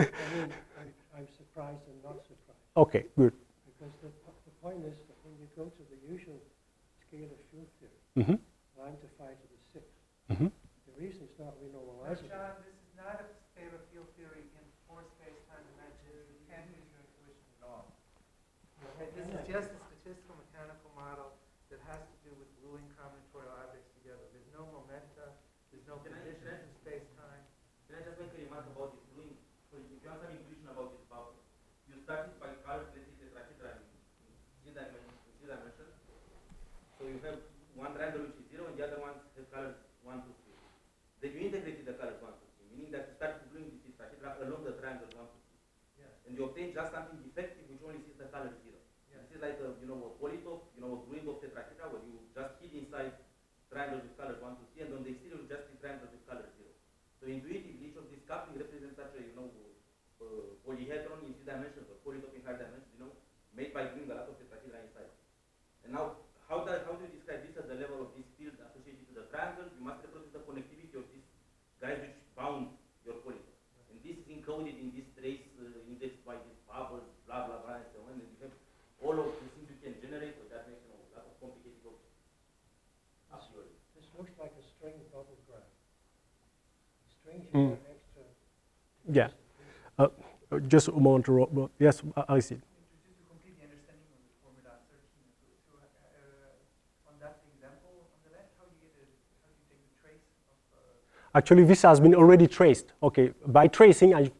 I'm surprised and not surprised. Okay, good. Because the point is that when you go to the usual scale of field theory, Mm-hmm. lambda 5 to the 6th, Mm-hmm. the reason it's not Now, renormalizable. John, this is not a state of field theory in four space-time dimensions. You can't use your intuition at all. Okay, this is just a statistical mechanical model that has to do with gluing combinatorial objects together. There's no momenta, there's no position in space-time. Can I just make a remark about this doing? So if you have some intuition about this bubble, you started by calculating the tetrahedron in Z dimension. So you have one triangle which is 0 and the other one has colors 1, 2, 3. Then you integrated the colors 1, 2, 3, meaning that you started doing this tetrahedron along the triangle 1, 2, 3. Yeah. And you obtain just something defective which only sees the color 0. Yeah. This is like a, a polytope, a gluing of tetrahedra where you just hid inside triangles with colors 1, 2, 3, and on the exterior you just see triangles with color 0. So intuitively, each of these coupling represents such a, polyhedron in 3 dimensions or polytope in 5 dimensions, made by gluing a lot of tetrahedra inside. And now, how do you describe this at the level of this field associated to the triangle? You must reproduce the connectivity of these guys which bound your polytope. And this is encoded in this trace indexed by these bubbles, blah, blah, blah, and so on. And you have all of the things you can generate, so that makes a lot of complicated objects. Absolutely. This looks like a string bubble graph. Strings Mm. have extra. Yeah. Just a moment. Yes, I see. Just to complete the understanding of the formula 13, on that example on the left, how do you take the trace of? Actually, this has been already traced. Okay, by tracing, I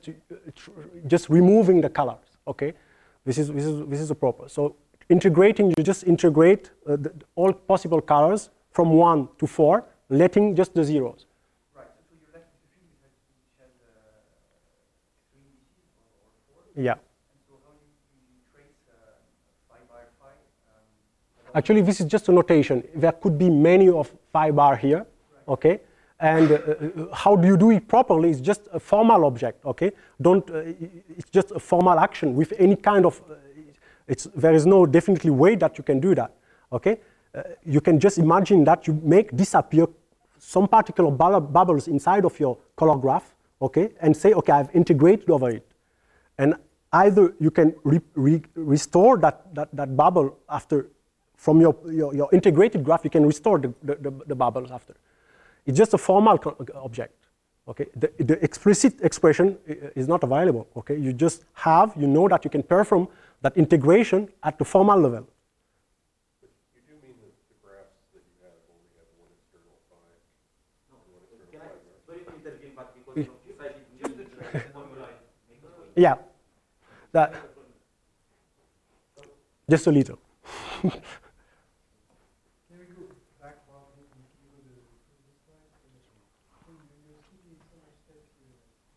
just removing the colors. Okay, this is the proper. So integrating, you just integrate all possible colors from 1 to 4, letting just the zeros. Right. So you're left with a field which has 3 indices or 4. Yeah. And so how do you trace phi bar phi? Actually, this is just a notation. There could be many of phi bar here. Okay. And how do you do it properly? It's just a formal object, okay? It's just a formal action with any kind of, there is no definitely way that you can do that, okay? You can just imagine that you make disappear some particular bubbles inside of your color graph, okay? And say, okay, I've integrated over it. And either you can restore that bubble after, from your integrated graph, you can restore the bubbles after. It's just a formal object, okay? The explicit expression is not available, okay? You just have, you know that you can perform that integration at the formal level. But you do mean that the graphs that you have only have one external phi? No. One external Can I, phi graph? sorry to intervene, but because from precisely just to trace the formula, make us wait. Yeah, that, just a little. Can we go back one and you go to the previous slide? So you're keeping so much steps here.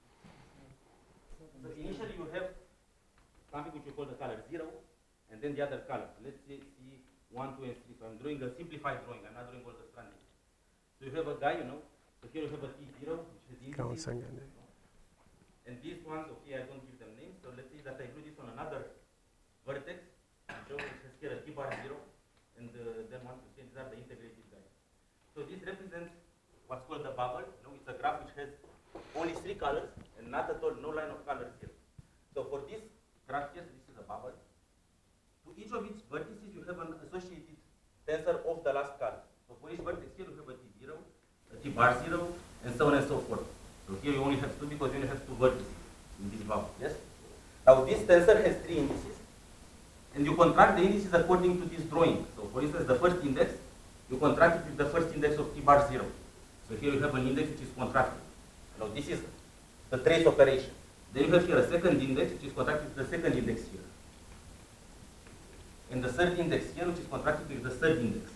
So initially you have something which we call the color 0, and then the other color. Let's see 1, 2, and 3. So I'm drawing a simplified drawing. I'm not drawing all the stranding. So you have a guy, so here you have a T0, which has indices. And these ones, okay, I don't give them names. So let's say that I do this on another vertex. So it has here a T bar 0, and then 1, 2, 3, these are the integrated guys. So this represents what's called the bubble. It's a graph which has only 3 colors and not at all, no line of colors here. So for this graph here, this is a bubble. To each of its vertices, you have an associated tensor of the last color. So for each vertex here, you have a T0, a T bar 0, and so on and so forth. So here you only have 2 because you only have 2 vertices in this bubble. Yes? Now this tensor has 3 indices, and you contract the indices according to this drawing. So for instance, the first index, you contract it with the first index of T bar 0. So here you have an index which is contracted. Now this is the trace operation. Then you have here a second index which is contracted with the second index here. And the third index here which is contracted with the third index.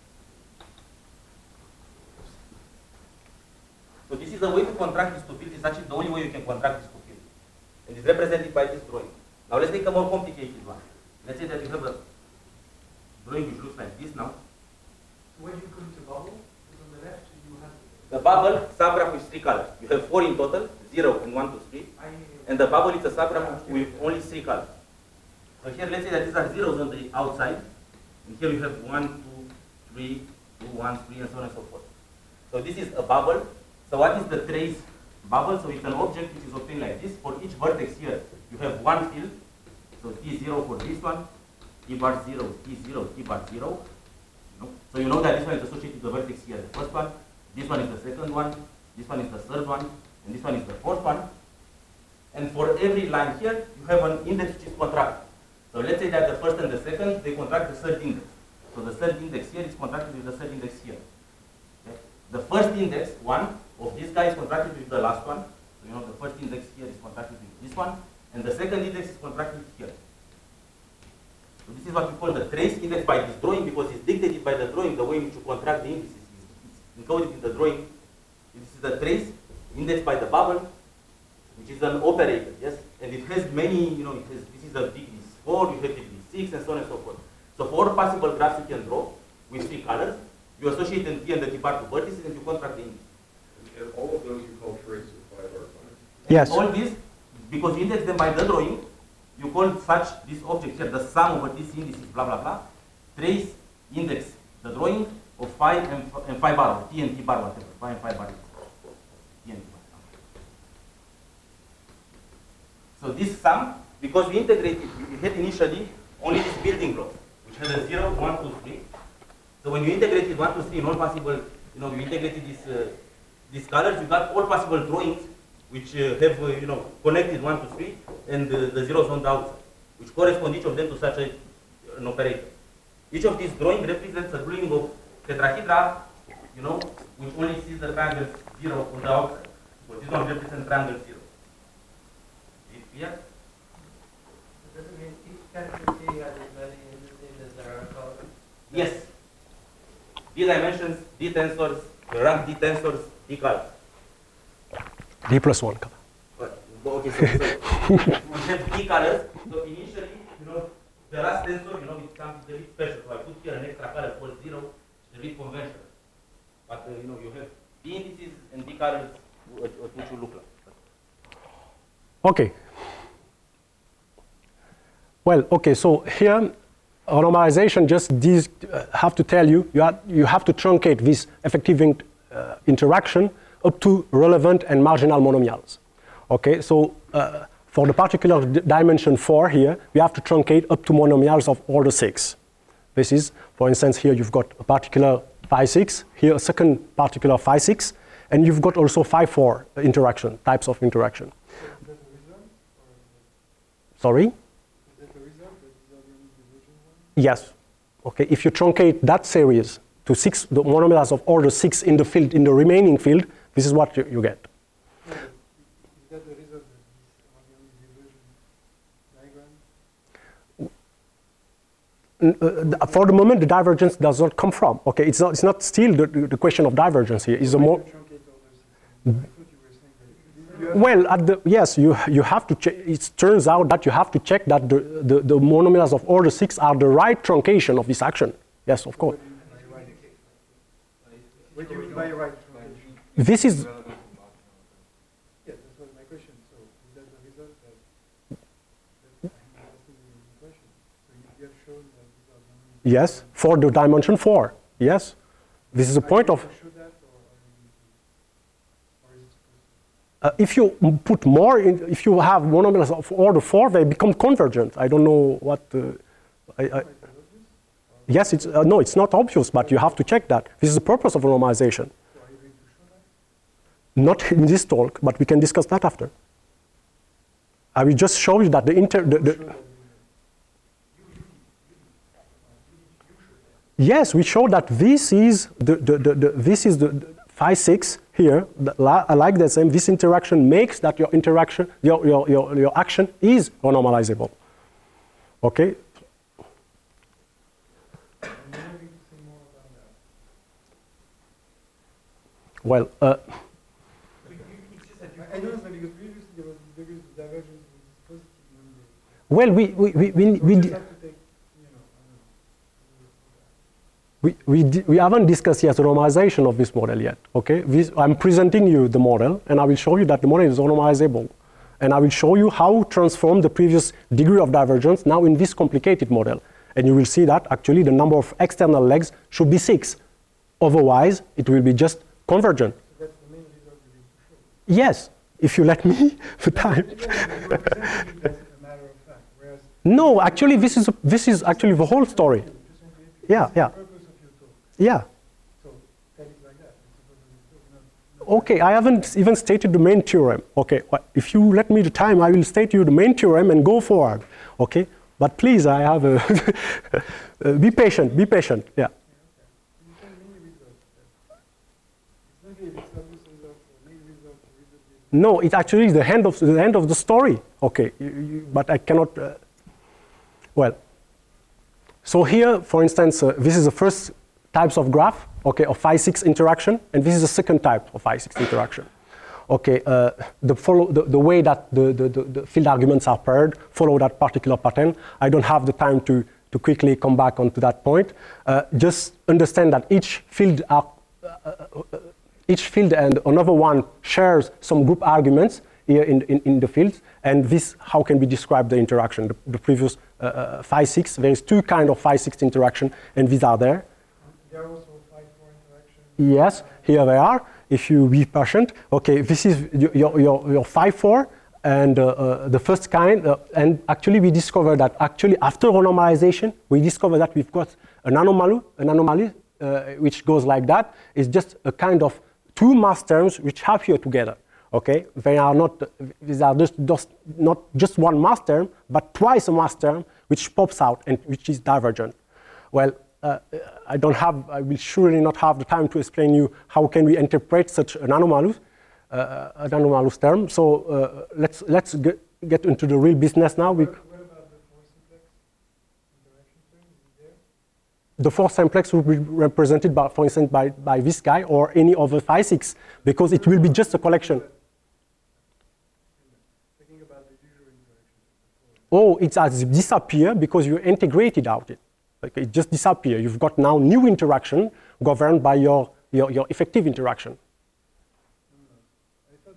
So this is the way to contract these two fields. It's actually the only way you can contract these two fields. And it's represented by this drawing. Now let's take a more complicated one. Let's say that you have a drawing which looks like this now. So when you come to bubble, because on the left you have The bubble subgraph with 3 colors. You have 4 in total, 0 and 1, 2, 3. And the bubble is a subgraph with only 3 colors. So here let's say that these are zeros on the outside. And here you have 1, 2, 3, 2, 1, 3, and so on and so forth. So this is a bubble. So what is the trace bubble? So it's an object which is obtained like this. For each vertex here, you have one field. So T0 for this one, T bar 0, T0, T bar 0. So you know that this one is associated with the vertex here, the first one. This one is the second one. This one is the third one. And this one is the fourth one. And for every line here, you have an index which is contracted. So let's say that the first and the second, they contract the third index. So the third index here is contracted with the third index here. Okay. The first index, 1, of this guy is contracted with the last one. So you know the first index here is contracted with this one. And the second index is contracted here. So this is what we call the trace index by this drawing, because it's dictated by the drawing, the way in which you contract the indices. It's encoded in the drawing. This is the trace index by the bubble, which is an operator, yes? And it has many, this is a degree 4, you have degree 6, and so on and so forth. So for all possible graphs you can draw with 3 colors, you associate the T and the T bar to vertices and you contract the index. And all of those you call traces by our time. Yes. All this, because you index them by the drawing, you call such this object here, the sum over this indices, blah, blah, blah, trace index, the drawing of phi and phi bar, or T and T bar, whatever, phi and phi bar. T and T bar. So this sum, because we integrated, we had initially only this building block, which has a 0, 1, 2, 3. So when you integrated 1, 2, 3 in all possible, you integrated these colors, you got all possible drawings which have, connected 1 to 3 and the zeros on the outside, which correspond each of them to such an operator. Each of these drawings represents a drawing of tetrahedra, which only sees the triangle 0 on the outside. So this one represents triangle 0. Is it clear? Does it mean each category has as many indices as there are colors? Yes. D dimensions, D tensors, rank D tensors, D colors. D plus 1 color. Okay, so we have D colors. So initially, the last tensor, it comes a bit special. So I put here an extra color called 0. It's a bit conventional. But, you have D indices and D colors, which will look like. Okay. Well, okay, so here, normalization just have to tell you, you have to truncate this effective interaction up to relevant and marginal monomials. Okay, so for the particular dimension 4 here, we have to truncate up to monomials of order 6. This is, for instance, here you've got a particular phi 6, here a second particular phi 6, and you've got also phi 4 interaction, types of interaction. Is that the result? Or Sorry? is that the result? That these are the only divergent ones? Yes. Okay, if you truncate that series to 6, the monomials of order 6 in the field, in the remaining field, this is what you get. No, but is that the result that these are the only divergent diagram? For the moment, the divergence does not come from. Okay, it's not still the question of divergence here. It's a more. Why do you truncate all those things? I thought you were saying that. Well, yes, you have to check. It turns out that you have to check that the monomials of order 6 are the right truncation of this action. Yes, of course. What do you mean by right truncation? This is. Yeah, that was my question. So is that the result that I'm asking you the question? So you have shown that these are the only. Yes, for the dimension 4. Yes, this is a point of. Show that, or is it supposed to? If you put more in, if you have monomials of order 4, they become convergent. I don't know what. Yes, it's no, it's not obvious, but you have to check that. This is the purpose of normalization. So are you going to show that? Not in this talk, but we can discuss that after. I will just show you that Yes, we show that this is the phi 6 here, like the same, this interaction makes that your interaction, your action is renormalizable. Okay? Well, I know that because previously there was divergence was positive. well, we haven't discussed yet the normalization of this model yet. Okay, I'm presenting you the model, and I will show you that the model is normalizable, and I will show you how to transform the previous degree of divergence now in this complicated model, and you will see that actually the number of external legs should be 6. Otherwise, it will be just convergent. So that's the main result you need to show. Yes, if you let me the time. You're presenting it as a matter of fact, whereas No, actually, this is actually the whole story. Yeah, yeah, the purpose of your talk. yeah. So that is like that. It's the purpose of your talk, not Okay, I haven't even stated the main theorem. Okay, if you let me the time, I will state you the main theorem and go forward. Okay, but please, I have a be patient. Be patient. Yeah. you can many results. It's not if it's not this result or many results. No, it actually is the end of the story. Okay, but I cannot. Well, so here, for instance, this is the first types of graph. Okay, of phi 6 interaction, and this is the second type of phi 6 interaction. Okay, the way that the field arguments are paired follow that particular pattern. I don't have the time to quickly come back onto that point. Just understand that each field and another one shares some group arguments here in the fields, and this how can we describe the interaction? The previous phi 6, there is 2 kinds of phi 6 interaction, and these are there. There are also 5-4 interactions. Yes, here they are. If you be patient, okay, this is your phi 4, and the first kind, and actually we discovered that actually after renormalization, we discovered that we've got an anomaly which goes like that. It's just a kind of 2 mass terms which appear together. Okay, they are not; these are just not just 1 mass term, but twice a mass term which pops out and which is divergent. Well, I will surely not have the time to explain you how can we interpret such an anomalous term. So let's get into the real business now. What about the force simplex interaction term? Is it there? The force simplex will be represented by, for instance, by this guy or any other phi 6, because it will be just a collection. Thinking about the usual interaction. Oh, it has disappeared because you integrated out it. Like it just disappeared. You've got now new interaction governed by your effective interaction. I thought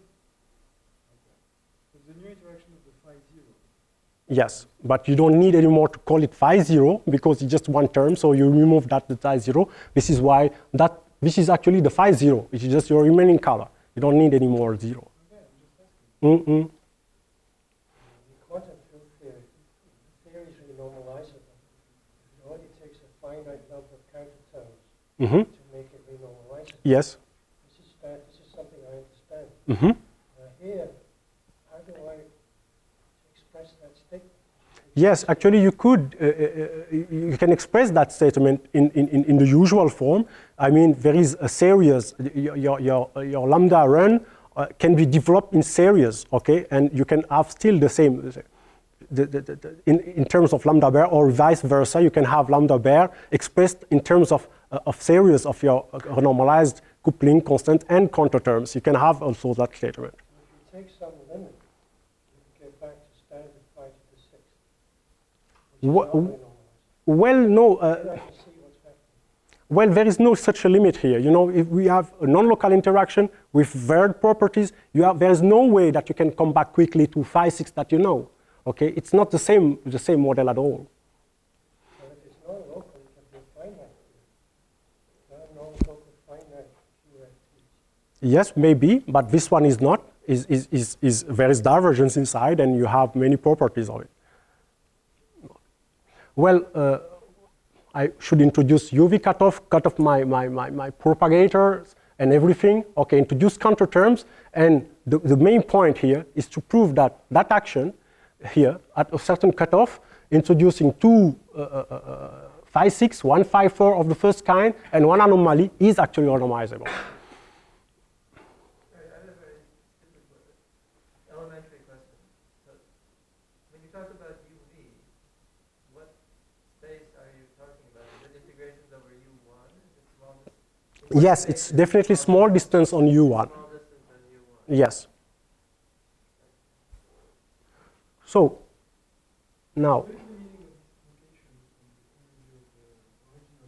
the new interaction of the phi 0. Yes, but you don't need anymore to call it phi 0 because it's just 1 term, so you remove that the phi 0. This is why this is actually the phi 0, which is just your remaining color. You don't need any more 0. Okay, I'm just asking. In quantum field theory, the theory is renormalizable. It only takes a finite number of counter terms to make it renormalizable. Yes. This is something I understand. Here, how do I express that statement? Yes, actually you could, you can express that statement in the usual form. I mean, there is a series, your lambda run can be developed in series, okay? And you can have still the same, in terms of lambda bear, or vice versa, you can have lambda bear expressed in terms of series of your normalized coupling constant and counter terms. You can have also that statement. If you take some limit, you can get back to standard 5 to the 6. Well, no. I can see what's happening. Well, there is no such a limit here. You know, if we have a non-local interaction with varied properties, there is no way that you can come back quickly to phi 6 that you know. Okay, it's not the same model at all. But if it's non-local, it can be a finite. Non-local finite QFT. Yes, maybe, but this one is not. There is divergence inside, and you have many properties of it. Well, I should introduce UV cutoff my propagators and everything. Okay, introduce counter terms, and the main point here is to prove that that action here at a certain cutoff, introducing 2 phi 6, 1 phi 4 of the first kind, and 1 anomaly is actually renormalizable. Yes, it's definitely small distance on U1. Small distance on U1. Yes. So now, What is the meaning of this truncation from the point of view of the original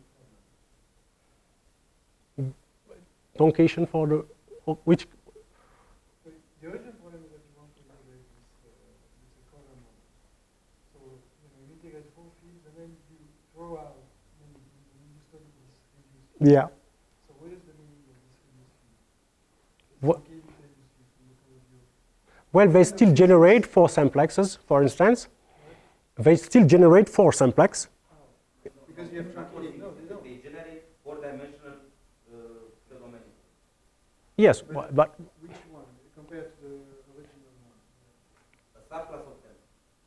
format? truncation for the which So the original problem is that you want to integrate this color model. So you integrate the whole field and then you throw out, when you study this reduced field. yeah. So what is the meaning of this reduced field? What- Gave you the reduced field from the point of view. Well, they still generate 4 simplexes, for instance. They still generate 4 simplex. Because you have truncated. No, they don't. They generate 4-dimensional pseudo-many. Yes, but Which one compared to the original one? A surplus of them.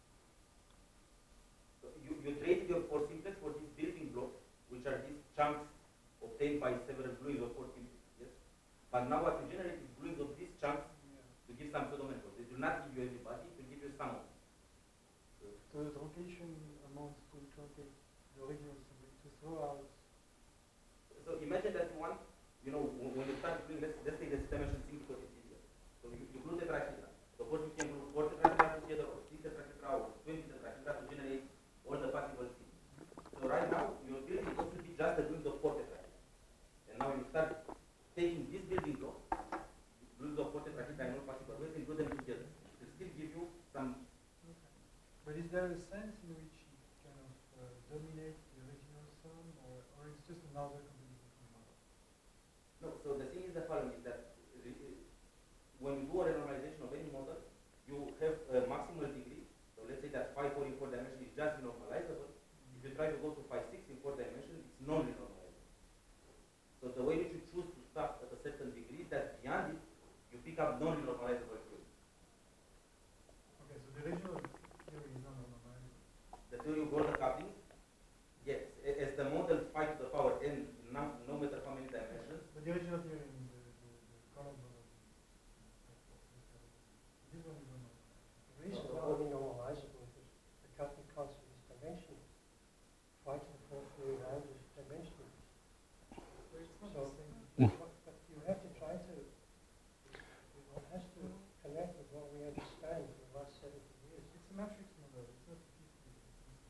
So you trade your 4 simplex for these building blocks, which are these chunks obtained by several gluings of 4 simplex. Yes? But now what you generate is gluings of these chunks to give some pseudo-many. They do not give you everybody, to give you some of them. So the truncation amounts to truncate the original symbol to throw out. So imagine that you want, when you start doing, let's take this dimension thing because it's easier. So you glue tetrahedra. So first you can glue 4 tetrahedra together or 6 tetrahedra or 20 tetrahedra to generate all the possible things. So right now, your building blocks will be just the gluings of 4 tetrahedra. And now you start taking this building block, gluings of 4 tetrahedra and all possible ways and glue them together. It will still give you some. But is there a sense in which it kind of dominates the original sum, or it's just another completely different model? No, so the thing is the following is that when you do a renormalization of any model, you have a maximal degree. So let's say that 5, 4 in 4 dimension is just renormalizable. If you try to go to 5, 6 in 4 dimension, it's non-renormalizable. So the way you should choose to start at a certain degree, that beyond it, you pick up non-renormalizable groups. Okay, so the original theory is not normalizable. The theory of order coupling, yes, as the model 5 to the power n, no matter how many dimensions. But the original theory is the column model. This one is not normalizable. The reason it's only normalizable is the coupling constant is dimensional. 5 to the 4th theory round is dimensional. It's not So, the same. but you have to try to, it has to connect with what we understand for the last 70 years. It's a matrix model. It's not a piece model.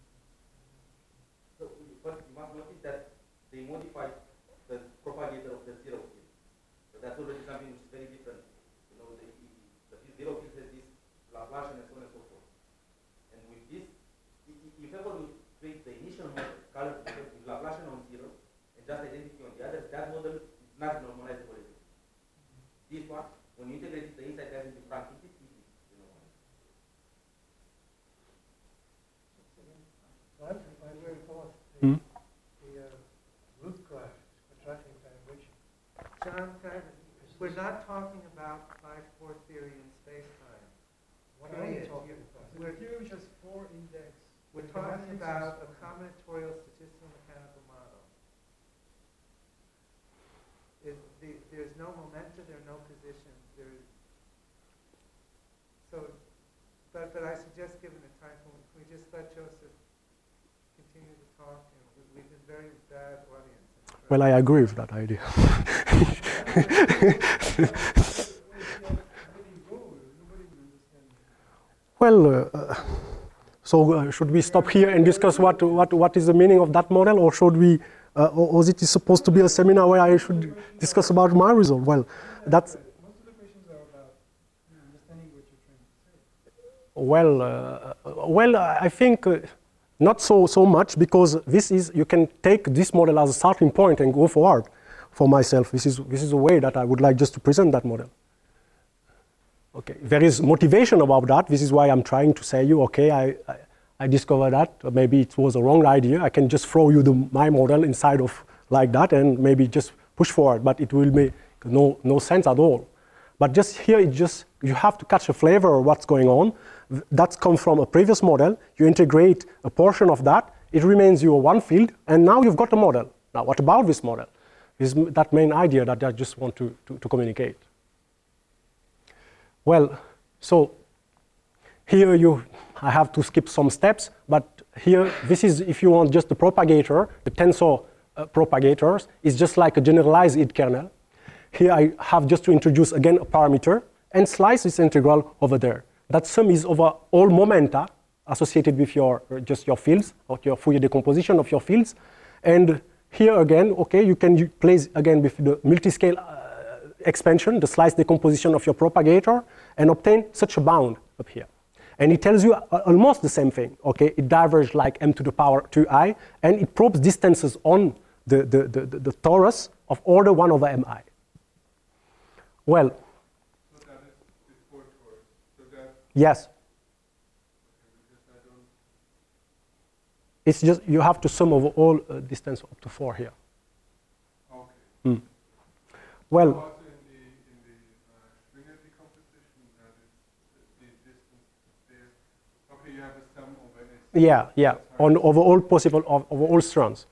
So first you must notice that they modified the propagator of the zero field. So that's already something which is very different. The zero field has this Laplacian and so on and so forth. And with this, if ever you create the initial model, color with Laplacian on zero, and just identity on the other, that model is not normalizable anymore. This one, when you integrate it, the inside has into truncated, it is normalized. I'm very thought Hmm? the root graph, the tracking direction. John, we're not talking about 5-4 theory in space-time. What are we Period. talking about? So the theory which has 4 index. We're the talking matrix about a is- combinatorial statistical mechanical model. There's no momentum, there are no positions. But I suggest, given the time, can we just let Joseph continue to talk? And we've been very bad audience. well, I agree with that idea. Well, so should we stop here and discuss what is the meaning of that model, or should we, or is it supposed to be a seminar where I should discuss about my result? Well, that's Most of the questions are about understanding what you're trying to say. well, I think not so much, because this is, you can take this model as a starting point and go forward. For myself, this is a way that I would like just to present that model. Okay, there is motivation about that. This is why I'm trying to say you, okay, I discovered that, maybe it was a wrong idea. I can just throw you my model inside of like that and maybe just push forward, but it will make no sense at all. But just here, you have to catch a flavor of what's going on. That's come from a previous model. You integrate a portion of that, it remains your one field, and now you've got a model. Now, what about this model? Is that main idea that I just want to communicate. Well, so here I have to skip some steps, but here, this is, if you want, just the propagator, the tensor propagators is just like a generalized id kernel. Here I have just to introduce again a parameter and slice this integral over there. That sum is over all momenta associated with your just your fields, or your Fourier decomposition of your fields. And here again, okay, you can place again with the multiscale expansion, the slice decomposition of your propagator, and obtain such a bound up here. And it tells you almost the same thing, okay? It diverges like m to the power 2i, and it probes distances on the torus of order 1 over mi. Well, So that is 4 torus. So that, yes. because I don't, It's just, you have to sum over all distance up to 4 here. okay. Well, Also in the Schwinger decomposition, that is the distance there. Okay, you have a sum over S. yeah, on over all possible, over all strands.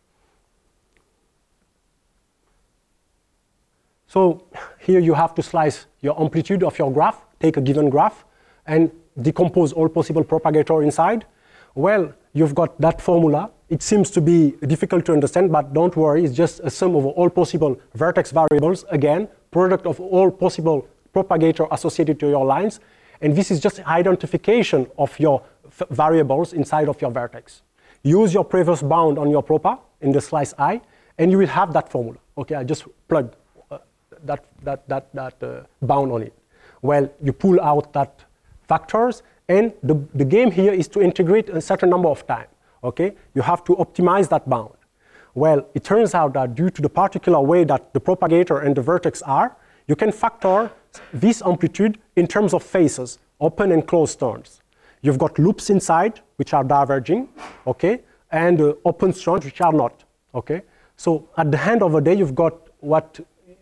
So here you have to slice your amplitude of your graph, take a given graph, and decompose all possible propagator inside. Well, you've got that formula. It seems to be difficult to understand, but don't worry, it's just a sum of all possible vertex variables, again, product of all possible propagator associated to your lines, and this is just identification of your variables inside of your vertex. Use your previous bound on your propa in the slice I, and you will have that formula. Okay, I just plugged that bound on it. Well, you pull out that factors, and the game here is to integrate a certain number of times. Okay, you have to optimize that bound. Well, it turns out that due to the particular way that the propagator and the vertex are, you can factor this amplitude in terms of phases, open and closed turns. You've got loops inside, which are diverging, okay, and open strands, which are not, okay. So at the end of the day, you've got what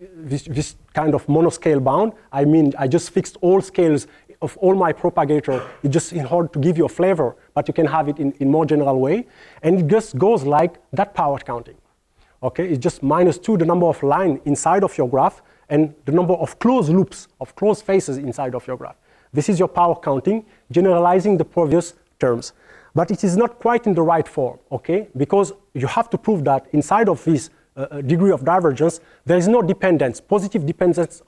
this kind of monoscale bound. I mean, I just fixed all scales of all my propagator. It just in order to give you a flavor, but you can have it in more general way. And it just goes like that power counting. Okay, it's just -2 the number of lines inside of your graph and the number of closed loops, of closed faces inside of your graph. This is your power counting, generalizing the previous terms. But it is not quite in the right form, okay? Because you have to prove that inside of this degree of divergence, there is no dependence, positive dependence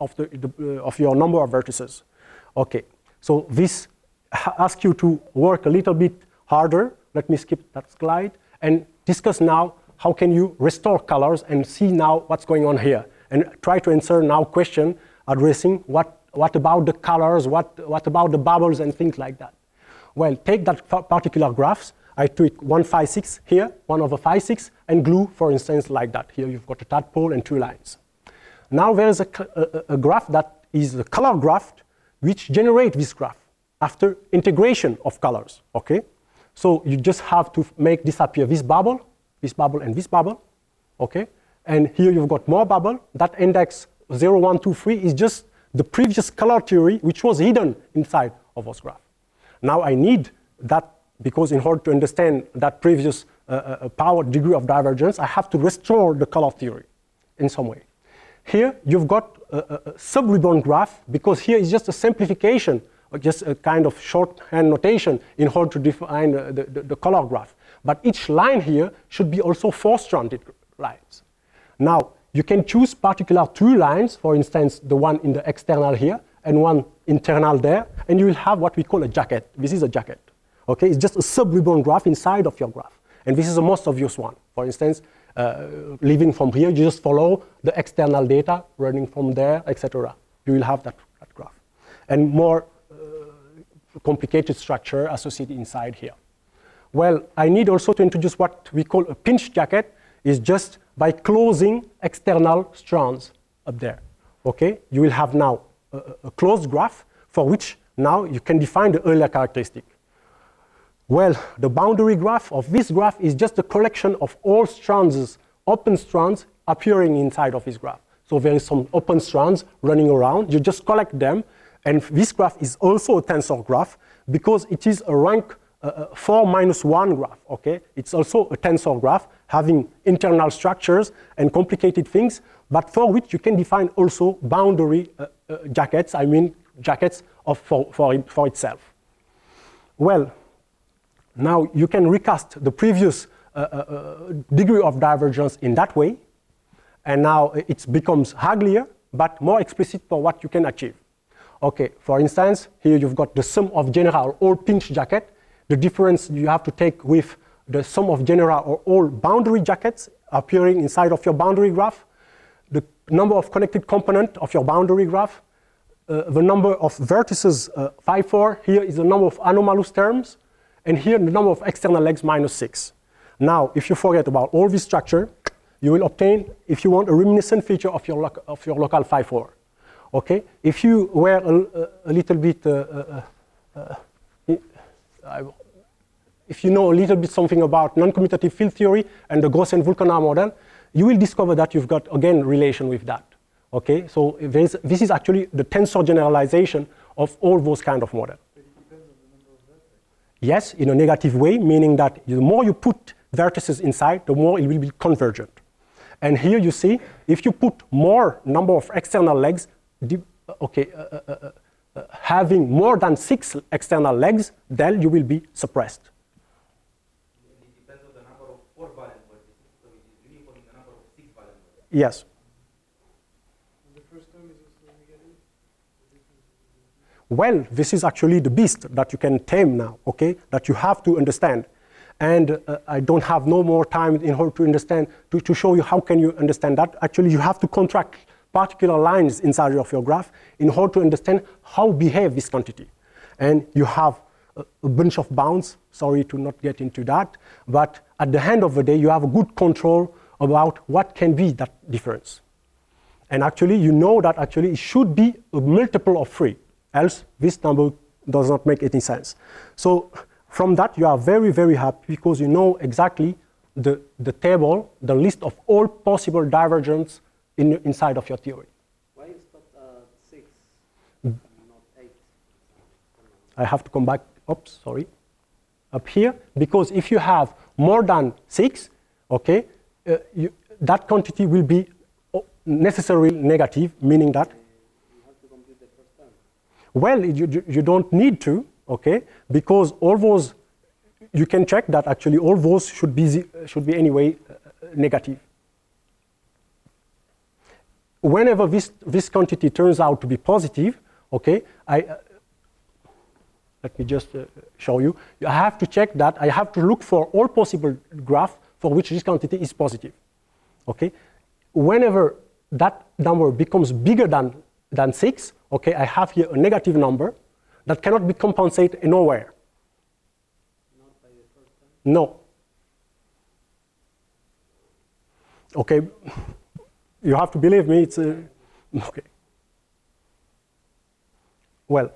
of your number of vertices. Okay, so this asks you to work a little bit harder. Let me skip that slide and discuss now how can you restore colors and see now what's going on here. And try to answer now question addressing what about the colors, what about the bubbles and things like that. Well, take that particular graphs. I took 1, 5, 6 here, 1 over 5, 6, and glue, for instance, like that. Here you've got a tadpole and 2 lines. Now there is a graph that is the color graph, which generates this graph after integration of colors, okay? So you just have to make disappear this bubble, and this bubble, okay? And here you've got more bubble. That index 0, 1, 2, 3 is just the previous color theory, which was hidden inside of this graph. Now I need that, because in order to understand that previous power degree of divergence, I have to restore the color theory in some way. Here you've got a sub-ribbon graph, because here is just a simplification, or just a kind of shorthand notation in order to define the color graph. But each line here should be also 4-stranded lines. Now, you can choose particular 2 lines, for instance, the one in the external here and one internal there, and you will have what we call a jacket. This is a jacket. Okay, it's just a sub-ribbon graph inside of your graph. And this is the most obvious one. For instance, leaving from here, you just follow the external data, running from there, etc. You will have that graph. And more complicated structure associated inside here. Well, I need also to introduce what we call a pinch jacket, is just by closing external strands up there. Okay, you will have now a closed graph for which now you can define the earlier characteristic. Well, the boundary graph of this graph is just a collection of all strands, open strands appearing inside of this graph. So there is some open strands running around. You just collect them, and this graph is also a tensor graph because it is a rank 4 - 1 graph. Okay, it's also a tensor graph having internal structures and complicated things, but for which you can define also boundary jackets. I mean jackets for itself. Well, now you can recast the previous degree of divergence in that way. And now it becomes uglier, but more explicit for what you can achieve. Okay, for instance, here you've got the sum of genera or all pinch jacket. The difference you have to take with the sum of genera or all boundary jackets appearing inside of your boundary graph, the number of connected components of your boundary graph, the number of vertices, 5, 4. Here is the number of anomalous terms, and here the number of external legs, -6. Now, if you forget about all this structure, you will obtain, if you want, a reminiscent feature of your local 5, 4. Okay, if you were a little bit, if you know a little bit something about non-commutative field theory and the Gauss and Vulkanar model, you will discover that you've got, again, relation with that. Okay, so this is actually the tensor generalization of all those kind of models. But it depends on the number of vertices. Yes, in a negative way, meaning that the more you put vertices inside, the more it will be convergent. And here you see, if you put more number of external legs, having more than 6 external legs, then you will be suppressed. It depends on the number of 4-valent vertices, so it is uniform in the number of 6-valent vertices. Yes. And the first term is also negative? Well, this is actually the beast that you can tame now, okay, that you have to understand. And I don't have no more time in order to understand, to show you how can you understand that. Actually, you have to contract particular lines inside of your graph in order to understand how behave this quantity. And you have a bunch of bounds, sorry to not get into that, but at the end of the day, you have a good control about what can be that difference. And actually, you know that actually it should be a multiple of 3, else this number does not make any sense. So from that, you are very, very happy because you know exactly the table, the list of all possible divergence inside of your theory. Why is that 6, not 8? I have to come back, oops, sorry, up here, because if you have more than 6, okay, that quantity will be necessarily negative, meaning that You have to compute the first term. well, you don't need to, okay, because all those, you can check that actually all those should be anyway negative. Whenever this quantity turns out to be positive, okay, let me just show you. I have to check that. I have to look for all possible graph for which this quantity is positive, okay. Whenever that number becomes bigger than 6, okay, I have here a negative number that cannot be compensated nowhere. Not by the first term? No. Okay, you have to believe me, it's okay. Well,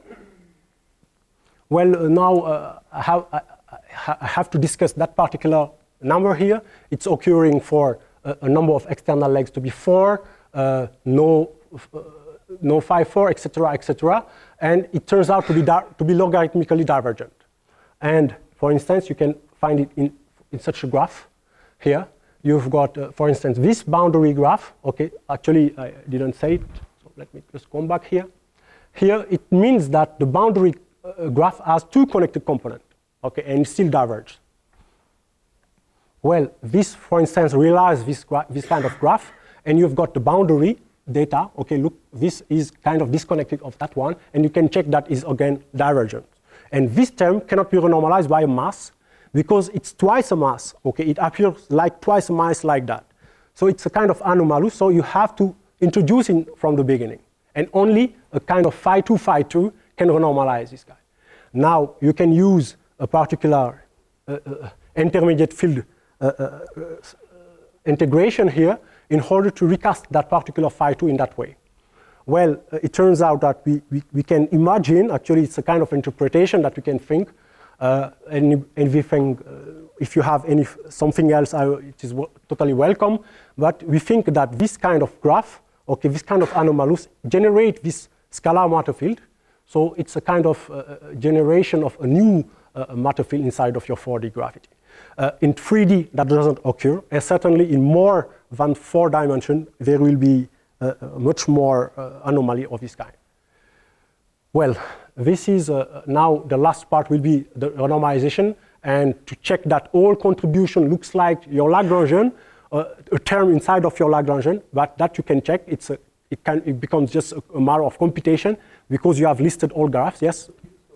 now I have to discuss that particular number here. It's occurring for a number of external legs to be 4, no 5, 4, etc., etc. And it turns out to be logarithmically divergent. And for instance, you can find it in such a graph here. You've got, for instance, this boundary graph. Okay, actually, I didn't say it, so let me just come back here. Here, it means that the boundary graph has 2 connected components, okay, and it still diverges. Well, this, for instance, realizes this kind of graph, and you've got the boundary data. Okay, look, this is kind of disconnected of that one, and you can check that is again divergent. And this term cannot be renormalized by a mass because it's twice a mass. Okay, it appears like twice a mass like that. So it's a kind of anomalous. So you have to introduce it from the beginning, and only a kind of phi 2 can renormalize this guy. Now you can use a particular intermediate field integration here in order to recast that particular phi 2 in that way. Well, it turns out that we can imagine, actually it's a kind of interpretation that we can think, and we think if you have something else, it is totally welcome, but we think that this kind of graph, okay, this kind of anomalous generate this scalar matter field, so it's a kind of generation of a new matter field inside of your 4D gravity. In 3D, that doesn't occur, and certainly in more than 4 dimensions, there will be much more anomaly of this kind. Well, this is now the last part will be the renormalization, and to check that all contribution looks like your Lagrangian, a term inside of your Lagrangian, but that you can check. It becomes just a matter of computation because you have listed all graphs. Yes?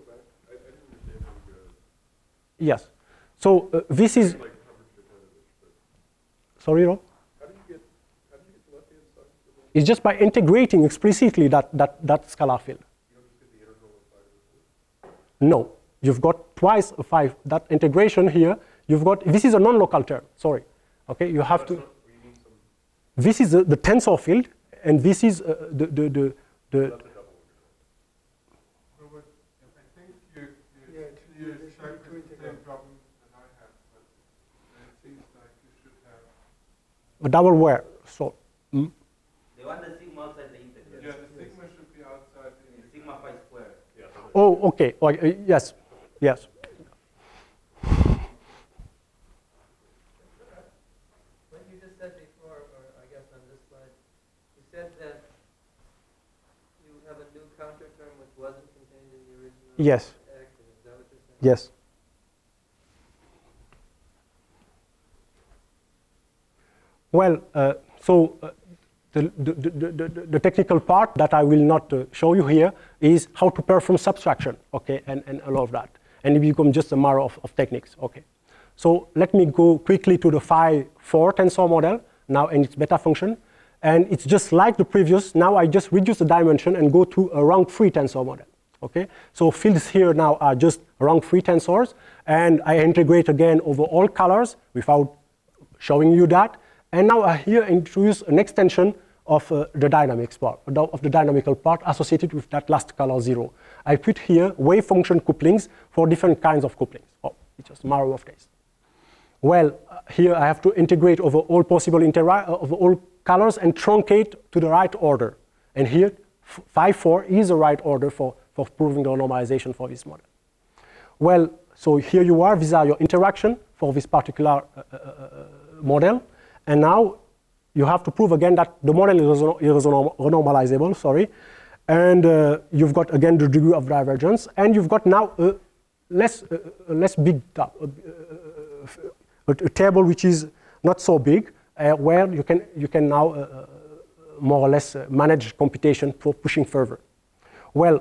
Yes. So this is. Sorry, Rob? How do you get the left-hand side? It's just by integrating explicitly that scalar field. You don't just get the integral inside of it? No. You've got twice a 5. That integration here, you've got. This is a non-local term. Sorry. Okay, you have to. This is the tensor field, and this is the. Robert, I think you checked the same problem that I have, but it seems like you should have. A double where? So. They want the sigma outside the integral. Yeah, the sigma should be outside the Sigma phi square. Oh, okay. Yes. Yes. What you just said before, or I guess on this slide, you said that you have a new counter term which wasn't contained in the original Yes. action. Is that what you're saying? Yes. Well, the technical part that I will not show you here is how to perform subtraction, okay, and all of that. And it becomes just a matter of techniques, okay. So let me go quickly to the phi-4 tensor model now and its beta function. And it's just like the previous. Now I just reduce the dimension and go to a rank 3 tensor model, okay. So fields here now are just rank 3 tensors, and I integrate again over all colors without showing you that. And now I here introduce an extension of the dynamics part, of the dynamical part associated with that last color 0. I put here wave function couplings for different kinds of couplings. Oh, it's just a matter of taste. Well, here I have to integrate over all possible over all colors and truncate to the right order. And here, phi-4 is the right order for proving the normalization for this model. Well, so here you are. These are your interaction for this particular model. And now you have to prove again that the model is renormalizable, sorry. And you've got again the degree of divergence, and you've got now a less big a table which is not so big, where you can now more or less manage computation for pushing further. Well,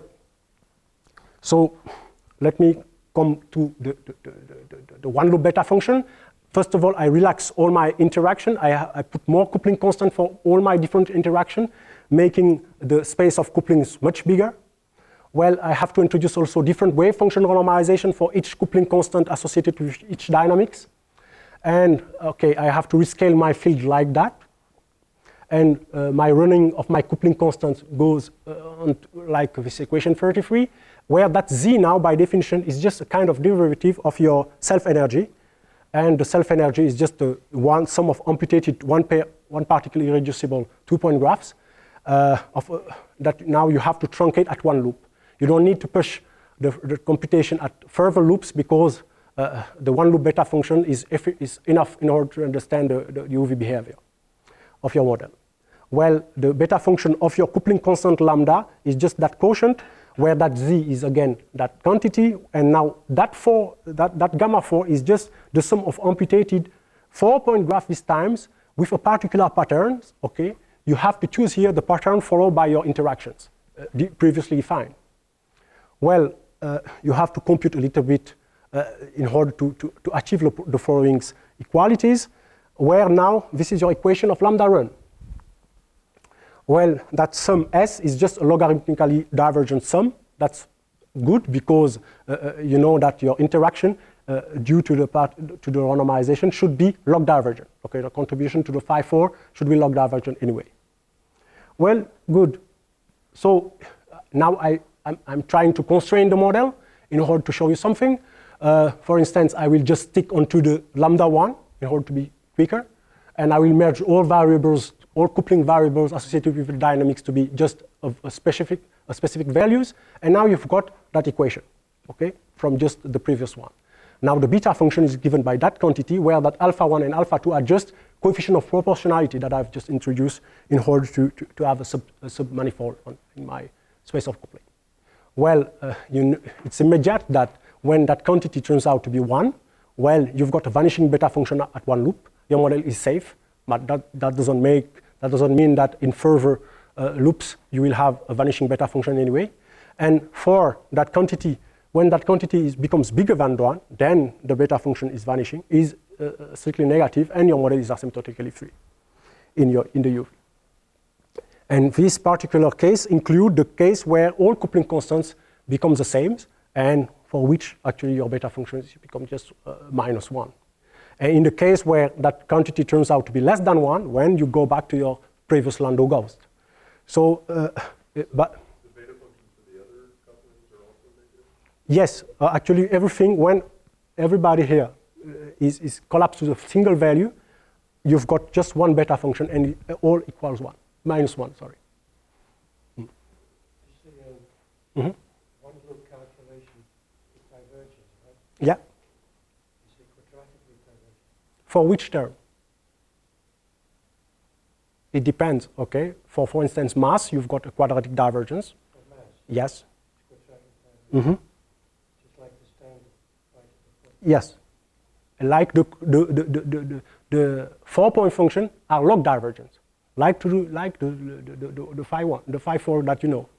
so let me come to the one loop beta function. First of all, I relax all my interaction. I put more coupling constant for all my different interaction, making the space of couplings much bigger. Well, I have to introduce also different wave function normalization for each coupling constant associated with each dynamics. And okay, I have to rescale my field like that. And my running of my coupling constant goes on like this equation 33, where that Z now by definition is just a kind of derivative of your self-energy. And the self-energy is just one sum of amputated one particle irreducible 2-point graphs that now you have to truncate at one loop. You don't need to push the computation at further loops because the one loop beta function is enough in order to understand the UV behavior of your model. Well, the beta function of your coupling constant lambda is just that quotient, where that Z is again that quantity, and now that gamma 4 is just the sum of amputated 4-point graph these times with a particular pattern, okay? You have to choose here the pattern followed by your interactions, previously defined. Well, you have to compute a little bit in order to achieve the following equalities, where now this is your equation of lambda run. Well, that sum S is just a logarithmically divergent sum. That's good because you know that your interaction due to the renormalization should be log divergent. Okay, the contribution to the phi-4 should be log divergent anyway. Well, good. So now I'm trying to constrain the model in order to show you something. For instance, I will just stick onto the lambda 1 in order to be quicker, and I will merge all variables, all coupling variables associated with the dynamics to be just of a specific values, and now you've got that equation, okay, from just the previous one. Now the beta function is given by that quantity, where that alpha 1 and alpha 2 are just coefficient of proportionality that I've just introduced in order to have a submanifold in my space of coupling. Well, it's immediate that when that quantity turns out to be 1, well, you've got a vanishing beta function at one loop. Your model is safe, but that doesn't mean that in further loops you will have a vanishing beta function anyway. And for that quantity, when that quantity becomes bigger than 1, then the beta function is vanishing, is strictly negative, and your model is asymptotically free in the UV. And this particular case include the case where all coupling constants become the same, and for which actually your beta functions become just -1. And in the case where that quantity turns out to be less than 1, when you go back to your previous Landau ghost. So, but The beta functions for the other couplings are also negative? yes, actually everything, when everybody here is collapsed to a single value, you've got just one beta function and it all equals -1, sorry. You see, Mm-hmm. one loop calculation is divergent, right? Yeah, You see quadratically divergent. for which term? It depends, okay? For instance, mass, you've got a quadratic divergence. For mass, Yes. it's quadratic divergent. Mm-hmm. Just like the standard right at the foot. Yes. Like the 4-point function are log divergence. Like the phi 1, the phi 4 that you know.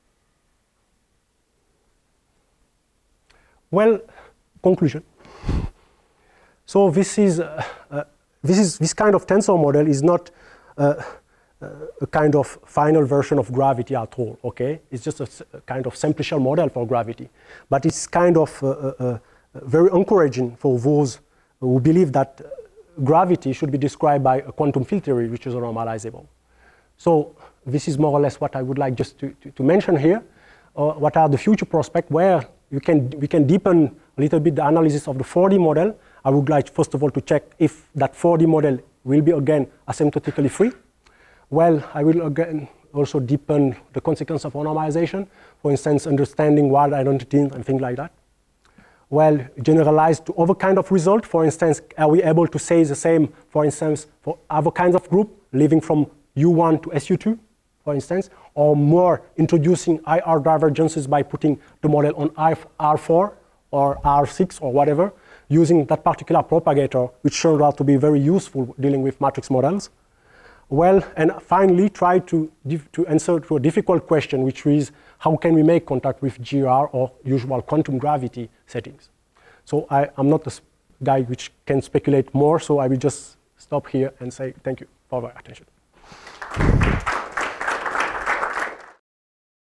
Well, conclusion. So this kind of tensor model is not a kind of final version of gravity at all. Okay, it's just a kind of simplicial model for gravity, but it's kind of very encouraging for those who believe that gravity should be described by a quantum field theory, which is normalizable. So this is more or less what I would like just to mention here. What are the future prospects where we can deepen a little bit the analysis of the 4D model. I would like, first of all, to check if that 4D model will be, again, asymptotically free. Well, I will, again, also deepen the consequence of normalization. For instance, understanding wild identities and things like that. Well, generalized to other kind of result. For instance, are we able to say the same, for instance, for other kinds of group, living from U1 to SU2, for instance, or more introducing IR divergences by putting the model on R4 or R6 or whatever, using that particular propagator, which turned out to be very useful dealing with matrix models. Well, and finally, try to answer to a difficult question, which is how can we make contact with GR or usual quantum gravity settings? So I'm not a guy which can speculate more, so I will just stop here and say thank you for your attention.